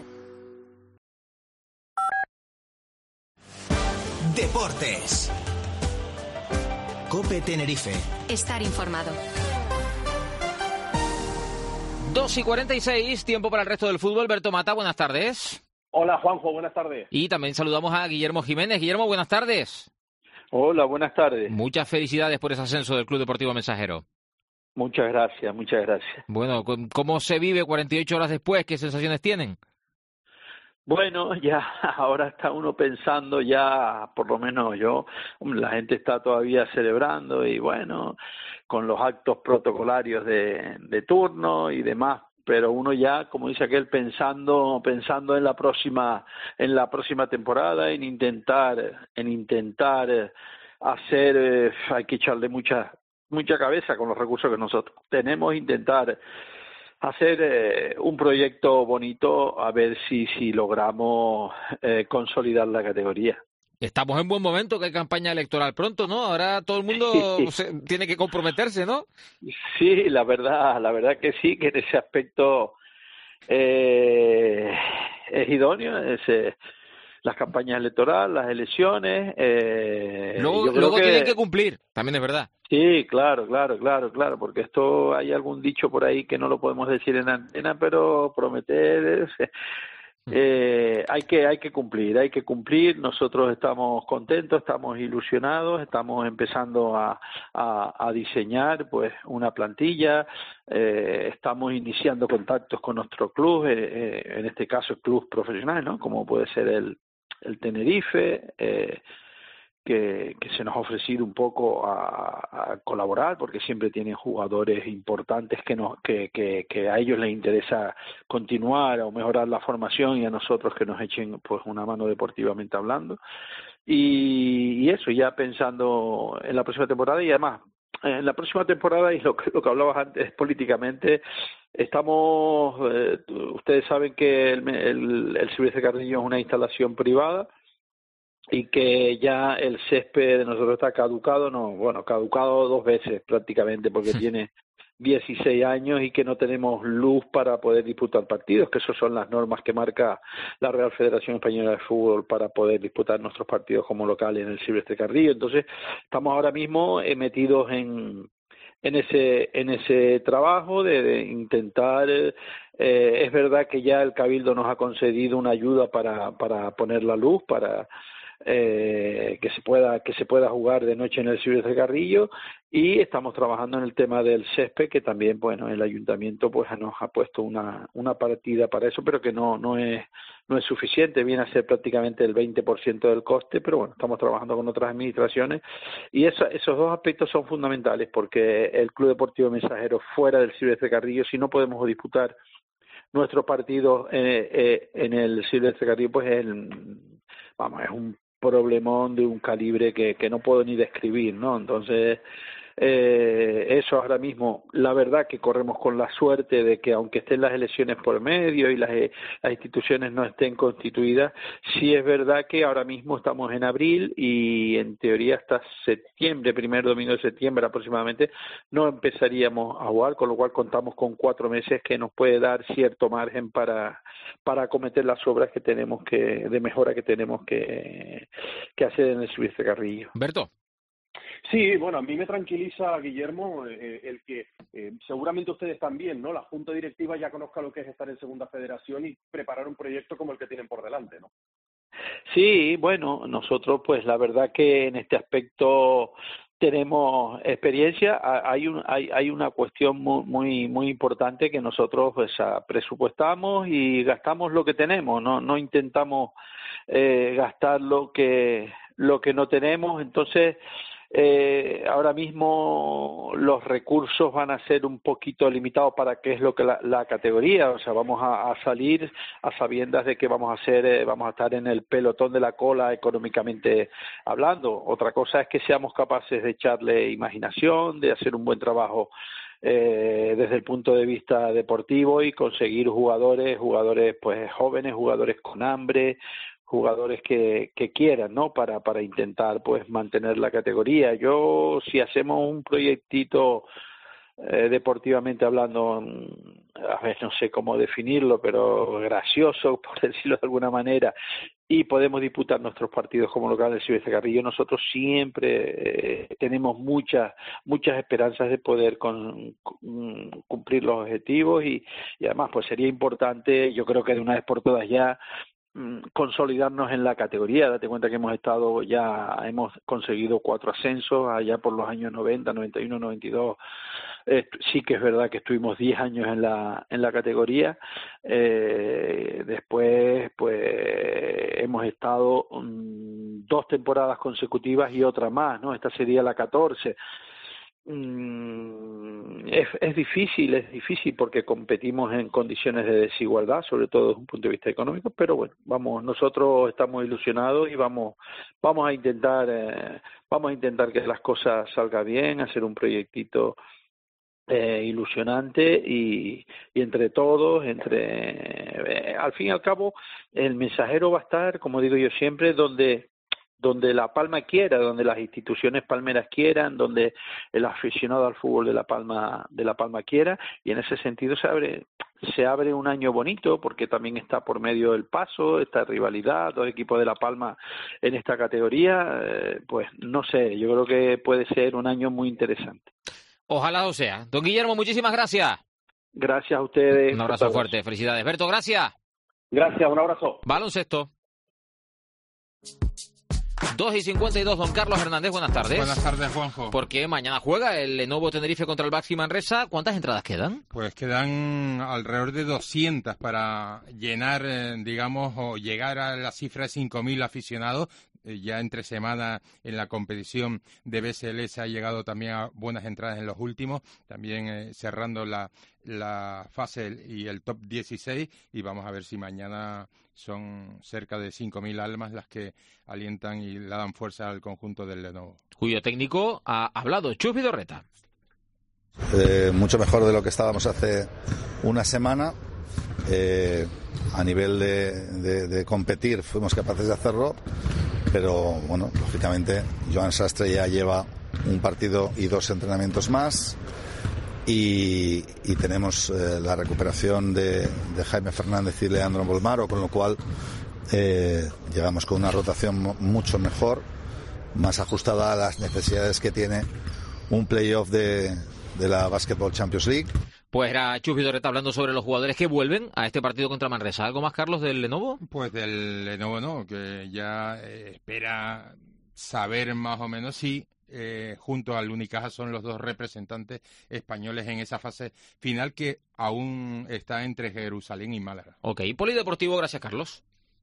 Deportes. COPE Tenerife. Estar informado. 2:46, tiempo para el resto del fútbol. Berto Mata, buenas tardes. Hola, Juanjo, buenas tardes. Y también saludamos a Guillermo Jiménez. Guillermo, buenas tardes. Hola, buenas tardes. Muchas felicidades por ese ascenso del Club Deportivo Mensajero. Muchas gracias, muchas gracias. Bueno, ¿cómo se vive 48 horas después? ¿Qué sensaciones tienen? Bueno, ya ahora está uno pensando ya, por lo menos yo, la gente está todavía celebrando y bueno, con los actos protocolarios de turno y demás, pero uno ya, como dice aquel, pensando en la próxima temporada, en intentar hacer, hay que echarle mucha cabeza con los recursos que nosotros tenemos, intentar hacer un proyecto bonito, a ver si logramos consolidar la categoría. Estamos en buen momento, que hay campaña electoral pronto, ¿no? Ahora todo el mundo tiene que comprometerse, ¿no? Sí, la verdad que sí, que en ese aspecto es idóneo, las campañas electorales, las elecciones. Luego tienen que cumplir, también es verdad. Sí, claro, porque esto hay algún dicho por ahí que no lo podemos decir en antena, pero prometer hay que cumplir. Nosotros estamos contentos, estamos ilusionados, estamos empezando a diseñar pues una plantilla, estamos iniciando contactos con nuestro club, en este caso el club profesional, ¿no? Como puede ser el Tenerife, que se nos ha ofrecido un poco a colaborar, porque siempre tienen jugadores importantes que a ellos les interesa continuar o mejorar la formación, y a nosotros que nos echen pues una mano deportivamente hablando, y eso, ya pensando en la próxima temporada. Y además en la próxima temporada, y lo que hablabas antes políticamente, estamos ustedes saben que el Silvestre Carrillo es una instalación privada y que ya el césped de nosotros está caducado 2 veces prácticamente, porque tiene 16 años y que no tenemos luz para poder disputar partidos, que esas son las normas que marca la Real Federación Española de Fútbol para poder disputar nuestros partidos como locales en el Silvestre Carrillo. Entonces estamos ahora mismo metidos en ese trabajo de intentar, es verdad que ya el Cabildo nos ha concedido una ayuda para poner la luz, para que se pueda jugar de noche en el Silvestre Carrillo, y estamos trabajando en el tema del césped, que también, bueno, el ayuntamiento pues nos ha puesto una partida para eso, pero que no es suficiente, viene a ser prácticamente el 20% del coste, pero bueno, estamos trabajando con otras administraciones y esos dos aspectos son fundamentales, porque el Club Deportivo Mensajero fuera del Silvestre Carrillo, si no podemos disputar nuestros partidos en el Silvestre Carrillo, pues es un problemón de un calibre que no puedo ni describir, ¿no? Entonces, eso ahora mismo, la verdad que corremos con la suerte de que aunque estén las elecciones por medio y las instituciones no estén constituidas, sí es verdad que ahora mismo estamos en abril y en teoría hasta septiembre, primer domingo de septiembre aproximadamente, no empezaríamos a jugar, con lo cual contamos con 4 meses que nos puede dar cierto margen para acometer las obras de mejora que tenemos que hacer en el Silvestre Carrillo. Berto. Sí, bueno, a mí me tranquiliza, Guillermo, el que seguramente ustedes también, ¿no? La Junta Directiva ya conozca lo que es estar en Segunda Federación y preparar un proyecto como el que tienen por delante, ¿no? Sí, bueno, nosotros pues la verdad que en este aspecto tenemos experiencia. Hay una cuestión muy importante, que nosotros pues presupuestamos y gastamos lo que tenemos, no intentamos gastar lo que no tenemos. Entonces ahora mismo los recursos van a ser un poquito limitados para qué es lo que la categoría, o sea, vamos a salir a sabiendas de que vamos a estar en el pelotón de la cola económicamente hablando. Otra cosa es que seamos capaces de echarle imaginación, de hacer un buen trabajo desde el punto de vista deportivo y conseguir jugadores pues jóvenes, jugadores con hambre, jugadores que quieran, ¿no? Para intentar pues mantener la categoría. Yo, si hacemos un proyectito deportivamente hablando, a ver, no sé cómo definirlo, pero gracioso, por decirlo de alguna manera, y podemos disputar nuestros partidos como local del Silvestre Carrillo, nosotros siempre tenemos muchas esperanzas de poder cumplir los objetivos y además pues sería importante, yo creo que de una vez por todas ya, consolidarnos en la categoría. Date cuenta que hemos conseguido 4 ascensos allá por los años 90, 91, 92. Sí que es verdad que estuvimos 10 años en la categoría. Después pues hemos estado 2 temporadas consecutivas y otra más, ¿no? Esta sería la 14. Es difícil porque competimos en condiciones de desigualdad, sobre todo desde un punto de vista económico, pero bueno, nosotros estamos ilusionados y vamos a intentar que las cosas salgan bien, hacer un proyectito ilusionante y entre todos, al fin y al cabo, el Mensajero va a estar, como digo yo siempre, donde La Palma quiera, donde las instituciones palmeras quieran, donde el aficionado al fútbol de La Palma quiera, y en ese sentido se abre un año bonito, porque también está por medio el paso, esta rivalidad, 2 equipos de La Palma en esta categoría, pues no sé, yo creo que puede ser un año muy interesante. Ojalá o sea. Don Guillermo, muchísimas gracias. Gracias a ustedes. Un abrazo fuerte, felicidades. Berto, gracias. Gracias, un abrazo. Baloncesto. 2:52, don Carlos Hernández, buenas tardes. Buenas tardes, Juanjo. Porque mañana juega el Lenovo Tenerife contra el Baxi Manresa. ¿Cuántas entradas quedan? Pues quedan alrededor de 200 para llenar, digamos, o llegar a la cifra de 5.000 aficionados. Ya entre semana en la competición de BSL se ha llegado también a buenas entradas en los últimos, también cerrando la fase y el top 16, y vamos a ver si mañana son cerca de 5.000 almas las que alientan y le dan fuerza al conjunto del Lenovo. Cuyo técnico ha hablado, Chus Vidorreta. Mucho mejor de lo que estábamos hace una semana. A nivel de competir fuimos capaces de hacerlo, pero bueno, lógicamente Joan Sastre ya lleva un partido y 2 entrenamientos más y tenemos la recuperación de Jaime Fernández y Leandro Bolmaro, con lo cual llegamos con una rotación mucho mejor, más ajustada a las necesidades que tiene un playoff de la Basketball Champions League. Pues era Chus Vidorreta hablando sobre los jugadores que vuelven a este partido contra Manresa. ¿Algo más, Carlos, del Lenovo? Pues del Lenovo no, que ya espera saber más o menos si junto al Unicaja son los dos representantes españoles en esa fase final que aún está entre Jerusalén y Málaga. Ok, Polideportivo, gracias Carlos.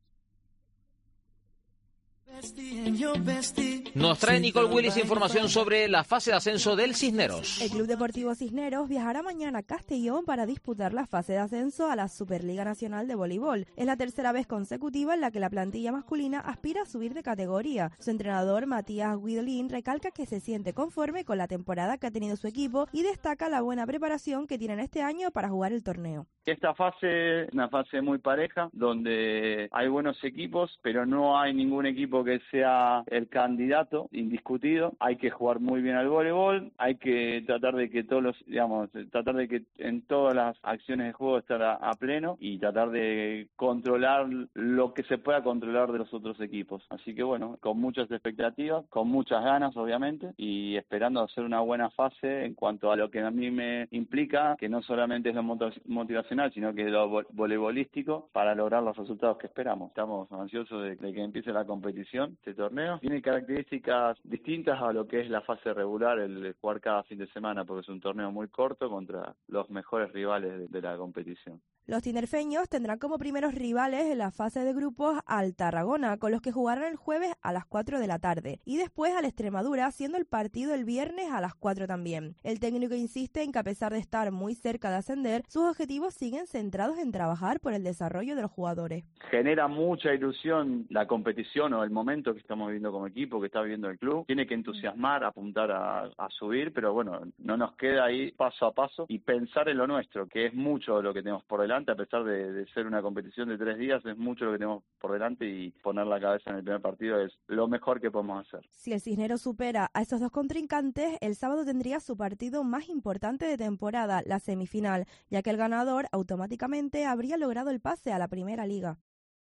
Nos trae Nicole Willis información sobre la fase de ascenso del Cisneros. El Club Deportivo Cisneros viajará mañana a Castellón para disputar la fase de ascenso a la Superliga Nacional de Voleibol. Es la tercera vez consecutiva en la que la plantilla masculina aspira a subir de categoría. Su entrenador, Matías Guidolín, recalca que se siente conforme con la temporada que ha tenido su equipo y destaca la buena preparación que tienen este año para jugar el torneo. Esta fase es una fase muy pareja, donde hay buenos equipos, pero no hay ningún equipo que sea el candidato indiscutido. Hay que jugar muy bien al voleibol, hay que tratar de que tratar de que en todas las acciones de juego estar a pleno y tratar de controlar lo que se pueda controlar de los otros equipos. Así que bueno, con muchas expectativas, con muchas ganas obviamente, y esperando hacer una buena fase en cuanto a lo que a mí me implica, que no solamente es lo motivacional, sino que lo voleibolístico, para lograr los resultados que esperamos. Estamos ansiosos de que empiece la competición. Este torneo tiene características distintas a lo que es la fase regular, el jugar cada fin de semana, porque es un torneo muy corto contra los mejores rivales de la competición. Los tinerfeños tendrán como primeros rivales en la fase de grupos al Tarragona, con los que jugarán el jueves a las 4 de la tarde, y después al Extremadura, siendo el partido el viernes a las 4 también. El técnico insiste en que a pesar de estar muy cerca de ascender, sus objetivos siguen centrados en trabajar por el desarrollo de los jugadores. Genera mucha ilusión la competición o el momento que estamos viviendo como equipo, que está viviendo el club. Tiene que entusiasmar, apuntar a subir, pero bueno, no nos queda ahí paso a paso y pensar en lo nuestro, que es mucho lo que tenemos por delante. A pesar de ser una competición de 3 días, es mucho lo que tenemos por delante, y poner la cabeza en el primer partido es lo mejor que podemos hacer. Si el Cisneros supera a esos dos contrincantes, el sábado tendría su partido más importante de temporada, la semifinal, ya que el ganador automáticamente habría logrado el pase a la Primera Liga.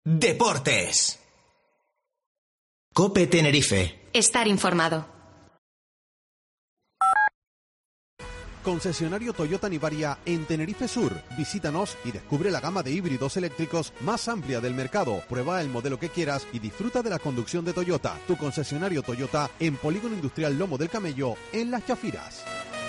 Deportes. COPE Tenerife. Estar informado. Concesionario Toyota Nivaria en Tenerife Sur. Visítanos y descubre la gama de híbridos eléctricos más amplia del mercado. Prueba el modelo que quieras y disfruta de la conducción de Toyota. Tu concesionario Toyota en Polígono Industrial Lomo del Camello, en Las Chafiras.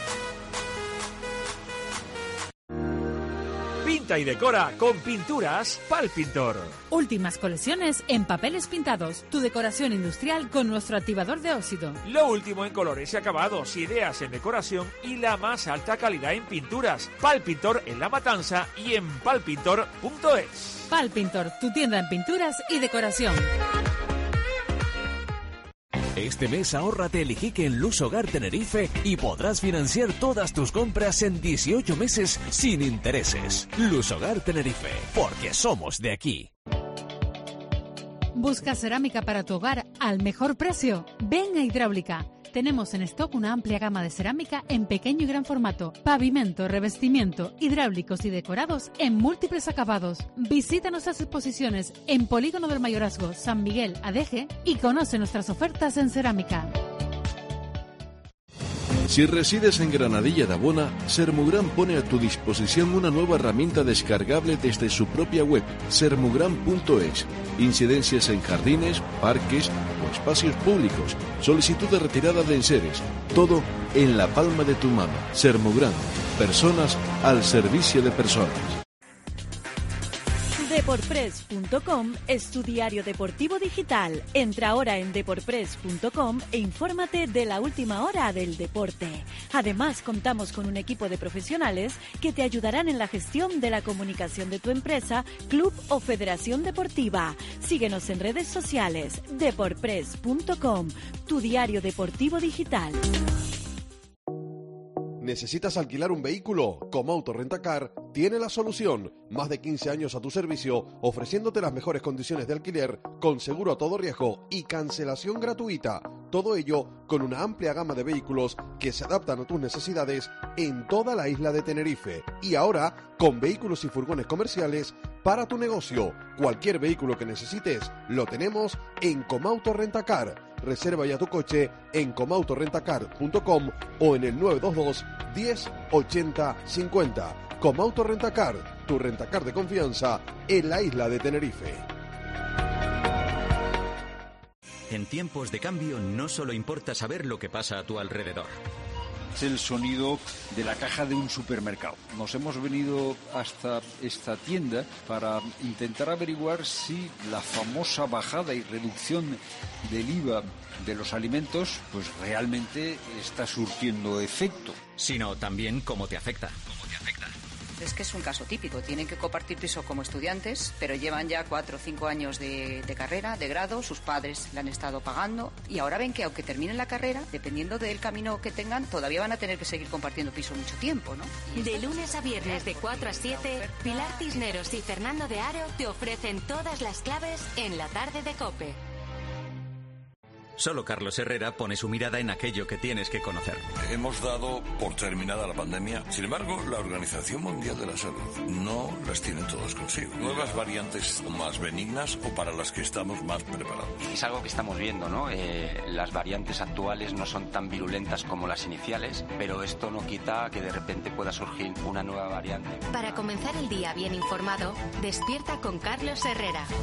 Pinta y decora con pinturas Palpintor. Últimas colecciones en papeles pintados. Tu decoración industrial con nuestro activador de óxido. Lo último en colores y acabados, ideas en decoración y la más alta calidad en pinturas. Palpintor en La Matanza y en palpintor.es. Palpintor, tu tienda en pinturas y decoración. Este mes ahórrate el Ijique en Luz Hogar Tenerife y podrás financiar todas tus compras en 18 meses sin intereses. Luz Hogar Tenerife, porque somos de aquí. ¿Busca cerámica para tu hogar al mejor precio? Ven a Hidráulica. Tenemos en stock una amplia gama de cerámica en pequeño y gran formato, pavimento, revestimiento, hidráulicos y decorados en múltiples acabados. Visita nuestras exposiciones en Polígono del Mayorazgo, San Miguel, Adeje, y conoce nuestras ofertas en cerámica. Si resides en Granadilla de Abona, Sermugran pone a tu disposición una nueva herramienta descargable desde su propia web, sermugran.es. Incidencias en jardines, parques o espacios públicos, solicitud de retirada de enseres, todo en la palma de tu mano. Sermugran, personas al servicio de personas. Deporpress.com es tu diario deportivo digital. Entra ahora en deporpress.com e infórmate de la última hora del deporte. Además, contamos con un equipo de profesionales que te ayudarán en la gestión de la comunicación de tu empresa, club o federación deportiva. Síguenos en redes sociales. Deporpress.com, tu diario deportivo digital. ¿Necesitas alquilar un vehículo? Comauto Rentacar tiene la solución. Más de 15 años a tu servicio, ofreciéndote las mejores condiciones de alquiler, con seguro a todo riesgo y cancelación gratuita. Todo ello con una amplia gama de vehículos que se adaptan a tus necesidades en toda la isla de Tenerife. Y ahora, con vehículos y furgones comerciales para tu negocio. Cualquier vehículo que necesites, lo tenemos en Comauto Rentacar. Reserva ya tu coche en comautorentacar.com o en el 922 10 80 50. Comauto Rentacar, tu rentacar de confianza en la isla de Tenerife. En tiempos de cambio no solo importa saber lo que pasa a tu alrededor. Es el sonido de la caja de un supermercado. Nos hemos venido hasta esta tienda para intentar averiguar si la famosa bajada y reducción del IVA de los alimentos pues realmente está surtiendo efecto. Sino también cómo te afecta. Es que es un caso típico. Tienen que compartir piso como estudiantes, pero llevan ya 4 o 5 años de carrera, de grado, sus padres le han estado pagando y ahora ven que aunque terminen la carrera, dependiendo del camino que tengan, todavía van a tener que seguir compartiendo piso mucho tiempo, ¿no? De lunes a viernes de 4 a 7, Pilar Cisneros y Fernando de Aro te ofrecen todas las claves en la tarde de COPE. Solo Carlos Herrera pone su mirada en aquello que tienes que conocer. Hemos dado por terminada la pandemia. Sin embargo, la Organización Mundial de la Salud no las tiene todas consigo. Nuevas variantes más benignas o para las que estamos más preparados. Es algo que estamos viendo, ¿no? Las variantes actuales no son tan virulentas como las iniciales, pero esto no quita que de repente pueda surgir una nueva variante. Para comenzar el día bien informado, despierta con Carlos Herrera.